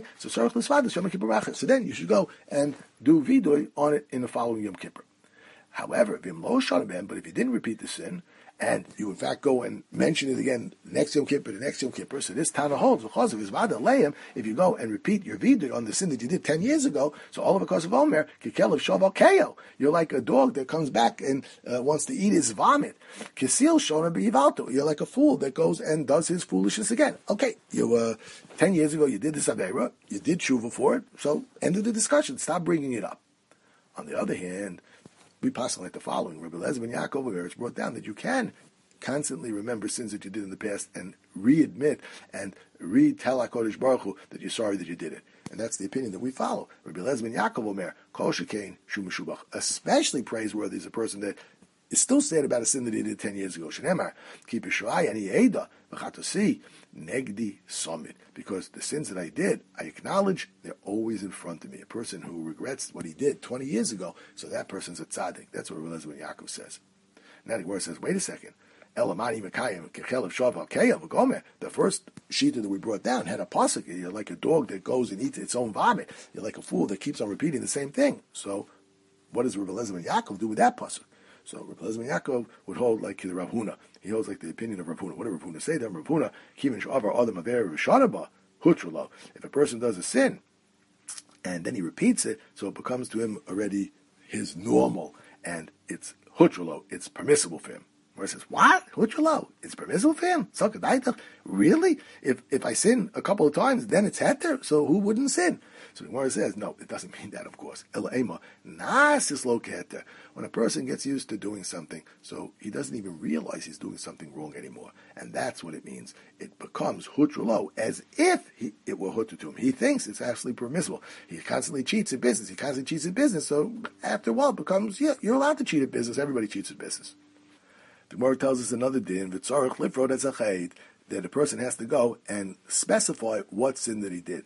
Speaker 1: so then you should go and do vidoy on it in the following Yom Kippur. However, but if you didn't repeat the sin, and you in fact go and mention it again next Yom Kippur, the next Yom Kippur, so this Tana holds, because of his Vada Leim, if you go and repeat your vidoy on the sin that you did 10 years ago, so all of it because of Omer, Kikel of Shaval Keo, you're like a dog that comes back and wants to eat his vomit. Kisil Shona B'ivalto, you're like a fool that goes and does his foolishness again. Okay, 10 years ago you did this Aveira, you did tshuva for it, so end of the discussion, stop bringing it up. On the other hand, we pass on like the following. Rabbi Eliezer ben Yaakov over here, it's brought down that you can constantly remember sins that you did in the past and readmit and retell HaKadosh Baruch Hu that you're sorry that you did it. And that's the opinion that we follow. Rabbi Eliezer ben Yaakov Omer, Kol Shekain Shu Meshubach, especially praiseworthy is a person that is still sad about a sin that he did 10 years ago. Shenemar, Keep Yishuai, Ani Eda, V'chatosi, Negdi Summit. Because the sins that I did, I acknowledge they're always in front of me. A person who regrets what he did 20 years ago, so that person's a tzaddik. That's what Rabbi Eliezer ben Yaakov says. Now the Gemara says, wait a second. Elamani Mekayim, Kechel of Shav Al-Keyah, V'gomer. The first shita that we brought down had a pasuk. You're like a dog that goes and eats its own vomit. You're like a fool that keeps on repeating the same thing. So what does Rabbi Eliezer ben Yaakov do with that pasuk? So Rabbi Eliezer ben Yaakov would hold like the Rav Huna. He holds like the opinion of Rav Huna. What did Rav Huna say? Then Rav Huna, Kivin Shavar Adam Aver V'Shanaba Hutralo. If a person does a sin and then he repeats it, so it becomes to him already his normal, and it's Hutralo. It's permissible for him. Where it says, what? Hutralo? It's permissible for him? Really? If I sin a couple of times, then it's heter? So who wouldn't sin? So the Gemara says, no, it doesn't mean that, of course. When a person gets used to doing something, so he doesn't even realize he's doing something wrong anymore. And that's what it means. It becomes hutrulo, as if it were hutu to him. He thinks it's actually permissible. He constantly cheats at business. So after a while it becomes, yeah, you're allowed to cheat at business. Everybody cheats at business. The Gemara tells us another din, v'tzarich lifrod as a that a person has to go and specify what sin that he did.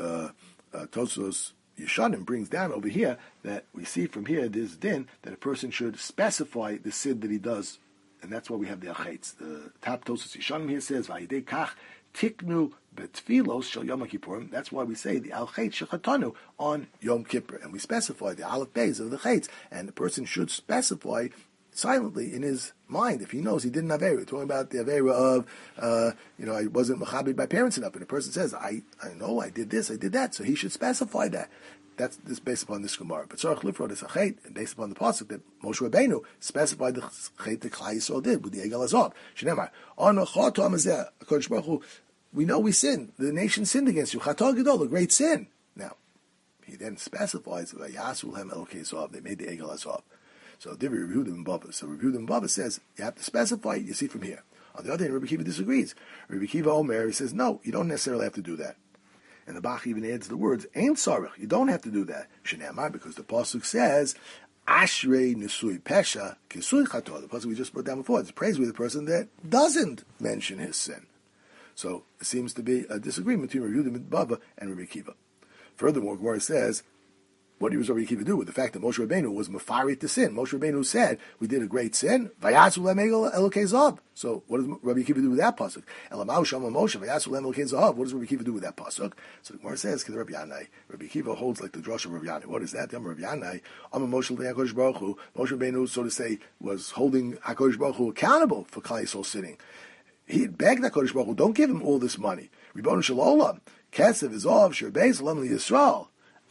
Speaker 1: Tosos Yeshanim brings down over here that we see from here this din that a person should specify the sin that he does, and that's why we have the achaitz. The top Tosos Yeshanim here says va'idei kach tiknu betfilos shel Yom Kippurim. That's why we say the al chetz shechatanu on Yom Kippur, and we specify the aleph beis of the chetz, and the person should specify silently in his mind, if he knows he didn't have Aveira. We're talking about the Aveira of, I wasn't Machabed by parents enough, and the person says, I know, I did this, I did that, so he should specify that. That's this based upon this Gemara. But Tzarech Lifrod is a chet, and based upon the pasuk that Moshe Rabbeinu specified the chet that Klai Yisrael did with the Egel Azov. Shneimar, Ono Chato Amazeh, HaKadosh Baruch Hu, we know we sinned. The nation sinned against you. Chato Gedol, a great sin. Now, he then specifies, Vayasul Hem Elokei Zov, they made the Egel Azov. So Divri Reviewed in Bava. So Reviewed in Bava says you have to specify. You see from here. On the other hand, Rabbi Kiva disagrees. Rabbi Kiva Omer, he says no, you don't necessarily have to do that. And the Bach even adds the words Ein Sarich. You don't have to do that. Shenamar, because the pasuk says Ashrei Nisui Pesha Kisui Chato. The pasuk we just brought down before. It's praise with the person that doesn't mention his sin. So it seems to be a disagreement between Rabbi Yehuda Bava and Rabbi Kiva. Furthermore, Gemara says, what did Rabbi Kiva do with the fact that Moshe Rabbeinu was mafarit to sin? Moshe Rabbeinu said, we did a great sin. Vayasu lemegel elokei zahav. So what does Rabbi Kiva do with that pasuk? Elamau shama Moshe vayasu lemegel zahav. What does Rabbi Kiva do with that pasuk? So the Gemara says, Rabbi Yanai. Rabbi Kiva holds like the drush of Rabbi Yanai. What is that? Rabbi Yanai, Moshe HaKadosh Baruch Hu. Moshe Rabbeinu, so to say, was holding HaKadosh Baruch Hu accountable for Klai Yisrael sinning. He begged HaKadosh Baruch Hu, don't give him all this money. Ribono shel olam, kesef is of sherbei salam li Yisrael.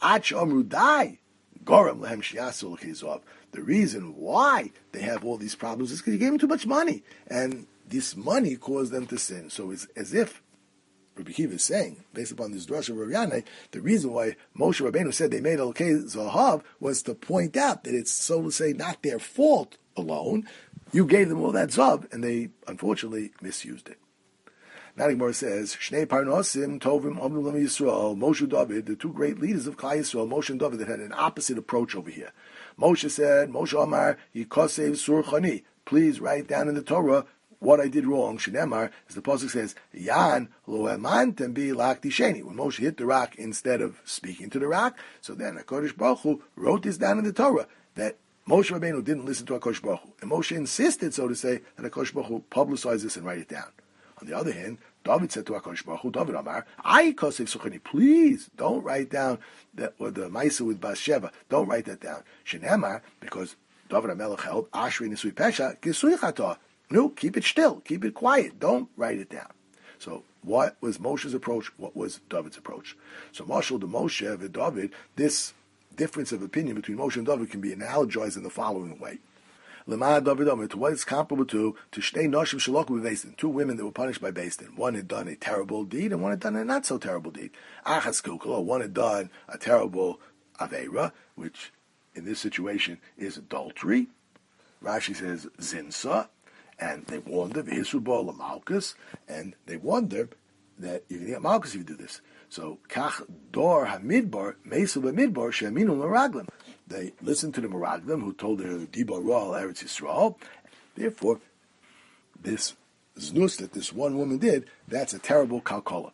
Speaker 1: Ach Amru Dai, Goram Lehem Shiasul Kizov. The reason why they have all these problems is because you gave them too much money. And this money caused them to sin. So it's as if Rabbi Kiva is saying, based upon this drasha of Rav Yanai, the reason why Moshe Rabbeinu said they made Elokei Zahav was to point out that it's, so to say, not their fault alone. You gave them all that Zav, and they, unfortunately, misused it. Now the Gemara says, Shnei Parnosim Tovim Omnu Lam Yisrael, Moshe and David, the two great leaders of Klal Yisrael, Moshe and David, that had an opposite approach over here. Moshe said, Moshe Amar, Yikosev Sur Chani, please write down in the Torah what I did wrong. Shnemar, as the pasuk says, Yan lo emantem bi lakti sheni. When Moshe hit the rock instead of speaking to the rock, so then HaKadosh Baruch Hu wrote this down in the Torah, that Moshe Rabbeinu didn't listen to HaKadosh Baruch Hu. And Moshe insisted, so to say, that HaKadosh Baruch Hu publicize this and write it down. On the other hand, David said to HaKadosh Baruch Hu, David Amar, I kosev suchani, please don't write down that, or the Maisa with Bathsheba, don't write that down. Shnemar, because David HaMelech held, Ashri Nisui Pesha, Kisui Chata. No, keep it still, keep it quiet, don't write it down. So what was Moshe's approach? What was David's approach? So Mashal to Moshe and David, this difference of opinion between Moshe and David can be analogized in the following way. Lemad David Omer, to what it's comparable to Shnei Noshim Shaloku B'Beis, two women that were punished by Beis Din. One had done a terrible deed, and one had done a not so terrible deed. Achas Kukala, one had done a terrible Aveira, which in this situation is adultery. Rashi says Zinsa, and they warned her, V'Hisru Malchus, and they warned her that you're going to get Malchus if you do this. So, Kach Dor HaMidbar, Mesu B'Midbar, She'aminu Meraglim. They listened to the Meraglim, who told her Dibor Ra al Eretz Yisrael. Therefore, this znus that this one woman did, that's a terrible kalkola.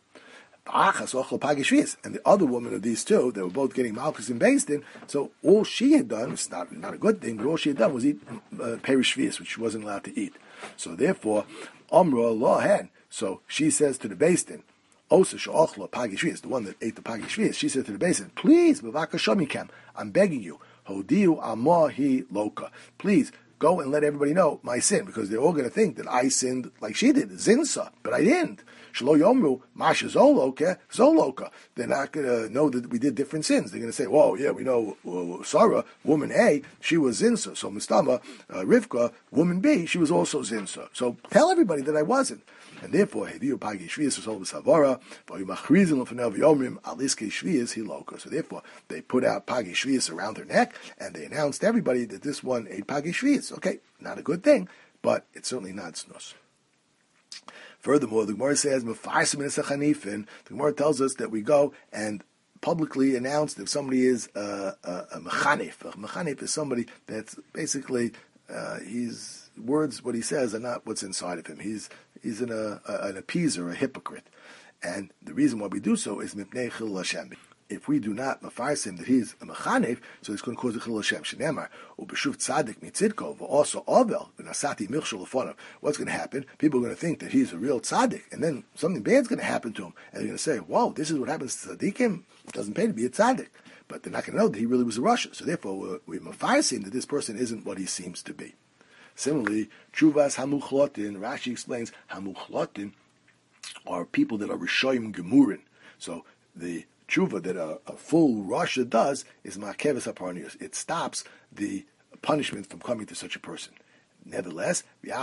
Speaker 1: And the other woman of these two, they were both getting Malchus and Beis Din, so all she had done, it's not a good thing, but all she had done was eat Perish Shvius, which she wasn't allowed to eat. So therefore, Amra Lohen, so she says to the Beis Din, Osa Sha'ochla Pagi Shvius, the one that ate the Pagi Shvius, she said to the Beis Din, please, Bavaka Shomikem, I'm begging you, Hodiu Amahi Loka, please, go and let everybody know my sin, because they're all going to think that I sinned like she did, Zinsa, but I didn't. Shlo Yomru, Masha Zoloka, Zoloka. They're not going to know that we did different sins. They're going to say, whoa, yeah, we know Sarah, woman A, she was Zinsa. So Mistama, Rivka, woman B, she was also Zinsa. So tell everybody that I wasn't. And therefore, Hediu Pagi Shvius was all the Savara, Vayumachrizim Lefanav Yomrim, Aliske Shvius Hiloka. So therefore, they put out Pagi Shvius around her neck, and they announced to everybody that this one ate Pagi Shvius. Okay, not a good thing, but it's certainly not Snus. Furthermore, the Gemara says, the Gemara tells us that we go and publicly announce that if somebody is a mechanif. A mechanif is somebody that's basically, what he says are not what's inside of him. He's an appeaser, a hypocrite. And the reason why we do so is mipnei chil Hashem. If we do not mafarse him that he's a mechanif, so it's going to cause a chil Hashem. Shenemar ubeshuv tzadik mitzidko v'also ovel v'nasati milchshul lefonav. What's going to happen? People are going to think that he's a real tzaddik, and then something bad's going to happen to him, and they're going to say, "Whoa, this is what happens to tzaddikim. It doesn't pay to be a tzaddik." But they're not going to know that he really was a Russian. So therefore, we mafarse him that this person isn't what he seems to be. Similarly, Chuvas Hamuchlotin, Rashi explains, Hamuchlotin are people that are Rishoyim Gemurin. So the tshuva that a full Rasha does is Ma'keves HaParnius. It stops the punishment from coming to such a person. Nevertheless,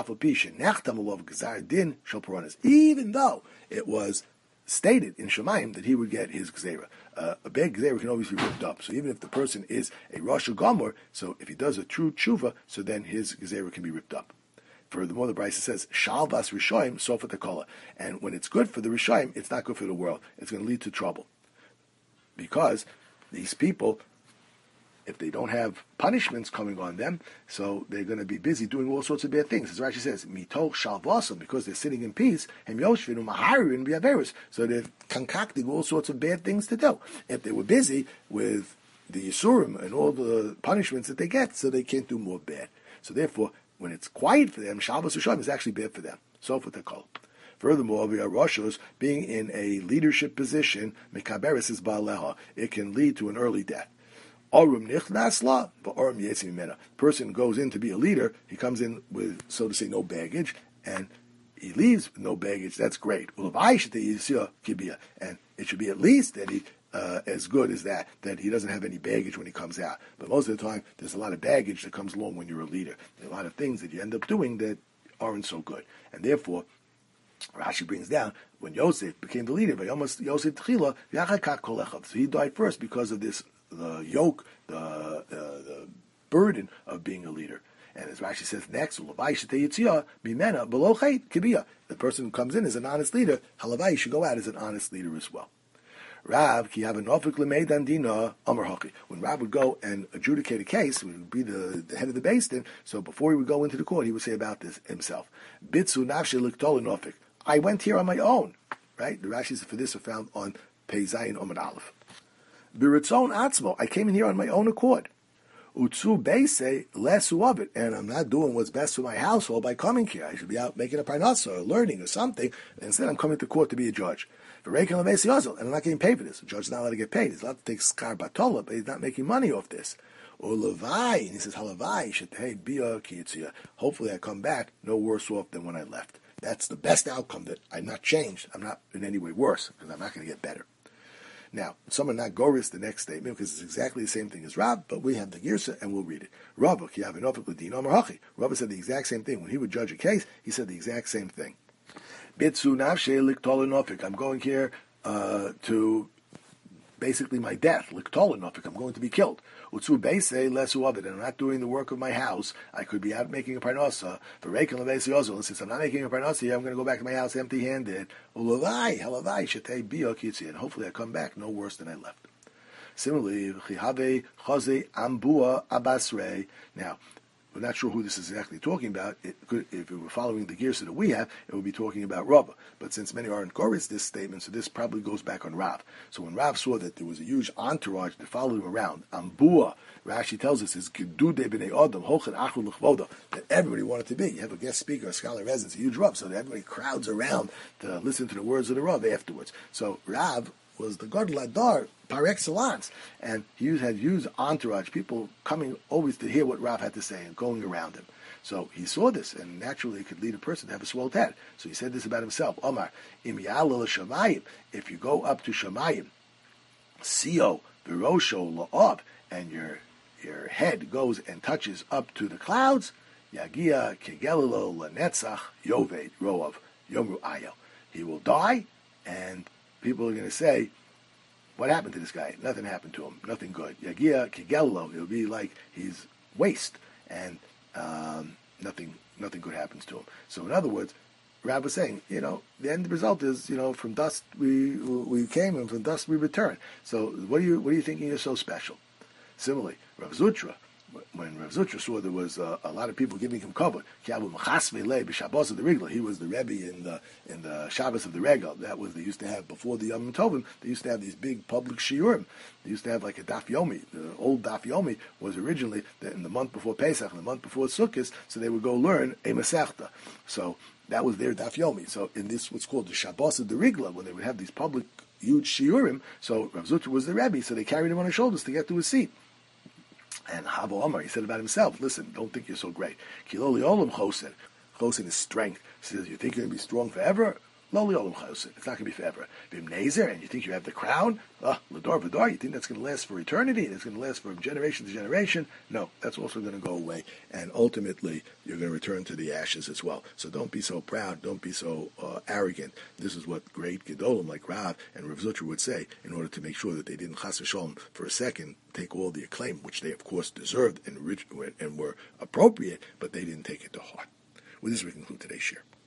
Speaker 1: even though it was stated in Shemaim that he would get his gzeira. A bad gzeira can always be ripped up. So even if the person is a Rosh Gomor, so if he does a true tshuva, so then his gzeira can be ripped up. Furthermore, the Brisa says, Shalvas Rishoim Sofat Tekola. And when it's good for the Rishoim, it's not good for the world. It's going to lead to trouble. Because these people, if they don't have punishments coming on them, so they're going to be busy doing all sorts of bad things. As Rashi says, Mitoch Shalvasam, because they're sitting in peace, Hem Yoshvin Umaharin Biaveris. So they're concocting all sorts of bad things to do. If they were busy with the Yisurim and all the punishments that they get, so they can't do more bad. So therefore, when it's quiet for them, Shabbos Hashem is actually bad for them. So for the call. Furthermore, we are Roshos being in a leadership position, Mekaberis is Ba'aleha. It can lead to an early death. Orum nichnasla, but orum yetzimimena. Person goes in to be a leader, he comes in with, so to say, no baggage, and he leaves with no baggage. That's great. And it should be at least that he as good as that he doesn't have any baggage when he comes out. But most of the time, there's a lot of baggage that comes along when you're a leader. There are a lot of things that you end up doing that aren't so good. And therefore, Rashi brings down, when Yosef became the leader, so he died first because of this, the yoke, the burden of being a leader. And as Rashi says next, the person who comes in as an honest leader, halavai should go out as an honest leader as well. Rav, ki have an ofik lemeidan dina amar haki. When Rav would go and adjudicate a case, he would be the head of the Beis Din. So before he would go into the court, he would say about this himself. Bitzu nafshe liktol ofik. I went here on my own. Right? The Rashis for this are found on Pei Zayin Omid Aleph. Biritzon atzmo. I came in here on my own accord. Utzu beise lesu of it, and I'm not doing what's best for my household by coming here. I should be out making a parnasa or learning or something. And instead, I'm coming to court to be a judge. And I'm not getting paid for this. The judge is not allowed to get paid. He's allowed to take skar batola, but he's not making money off this. Or levai, and he says halavai shetei bia kiyitzia. Hopefully, I come back no worse off than when I left. That's the best outcome. That I'm not changed. I'm not in any way worse because I'm not going to get better. Now, some are not goris the next statement because it's exactly the same thing as Rab, but we have the girsa and we'll read it. Rabba said the exact same thing. When he would judge a case, he said the exact same thing. I'm going here to basically my death. I'm going to be killed. And I'm not doing the work of my house. I could be out making a parnasa. And since I'm not making a parnasa here, I'm going to go back to my house empty-handed. And hopefully I come back no worse than I left. Similarly, now, we're not sure who this is exactly talking about. If it were following the girsa that we have, it would be talking about Rabbah. But since many aren't goris this statement, so this probably goes back on Rav. So when Rav saw that there was a huge entourage that followed him around, Ambua, Rashi tells us, is Gedude b'nei Adam, Hochen Achru l'chvoda, that everybody wanted to be. You have a guest speaker, a scholar residence, a huge Rav, so that everybody crowds around to listen to the words of the Rav afterwards. So Rav was the Gadol Adar par excellence, and he had huge entourage, people coming always to hear what Rav had to say and going around him. So he saw this, and naturally it could lead a person to have a swelled head. So he said this about himself: Omar, im ya'alel shamayim, if you go up to Shamayim, sio v'rosho la'ob, and your head goes and touches up to the clouds, yagia kegelilo lanetzach yoved roav yomru ayo. He will die, and people are going to say, what happened to this guy? Nothing happened to him. Nothing good. Yagia kigello. It'll be like he's waste, and nothing good happens to him. So in other words, Rav was saying, the end result is, from dust we came, and from dust we return. So what are you thinking is so special? Similarly, Rav Zutra, when Rav Zutra saw there was a lot of people giving him cover, he was the Rebbe in the Shabbos of the Regal. That was, they used to have, before the Yom Tovim, they used to have these big public shiurim. They used to have like a Daf Yomi. The old Daf Yomi was originally in the month before Pesach and the month before Sukkot, so they would go learn a Masechta. So that was their Daf Yomi. So in this, what's called the Shabbos of the Regla, when they would have these public huge shiurim, so Rav Zutra was the Rebbe, so they carried him on his shoulders to get to his seat. And Havo Omar, he said about himself, listen, don't think you're so great. Kiloli olam chosen. Chosen is strength. He says, you think you're going to be strong forever? Loli olam chosen. It's not going to be forever. Bim Nezer, and you think you have the crown? Lador Vador, you think that's going to last for eternity? It's going to last from generation to generation? No, that's also going to go away. And ultimately, you're going to return to the ashes as well. So don't be so proud. Don't be so arrogant. This is what great Gedolim like Rav and Rav Zutra would say in order to make sure that they didn't chas v'sholom for a second take all the acclaim, which they of course deserved and were appropriate, but they didn't take it to heart. With this, we conclude today's share.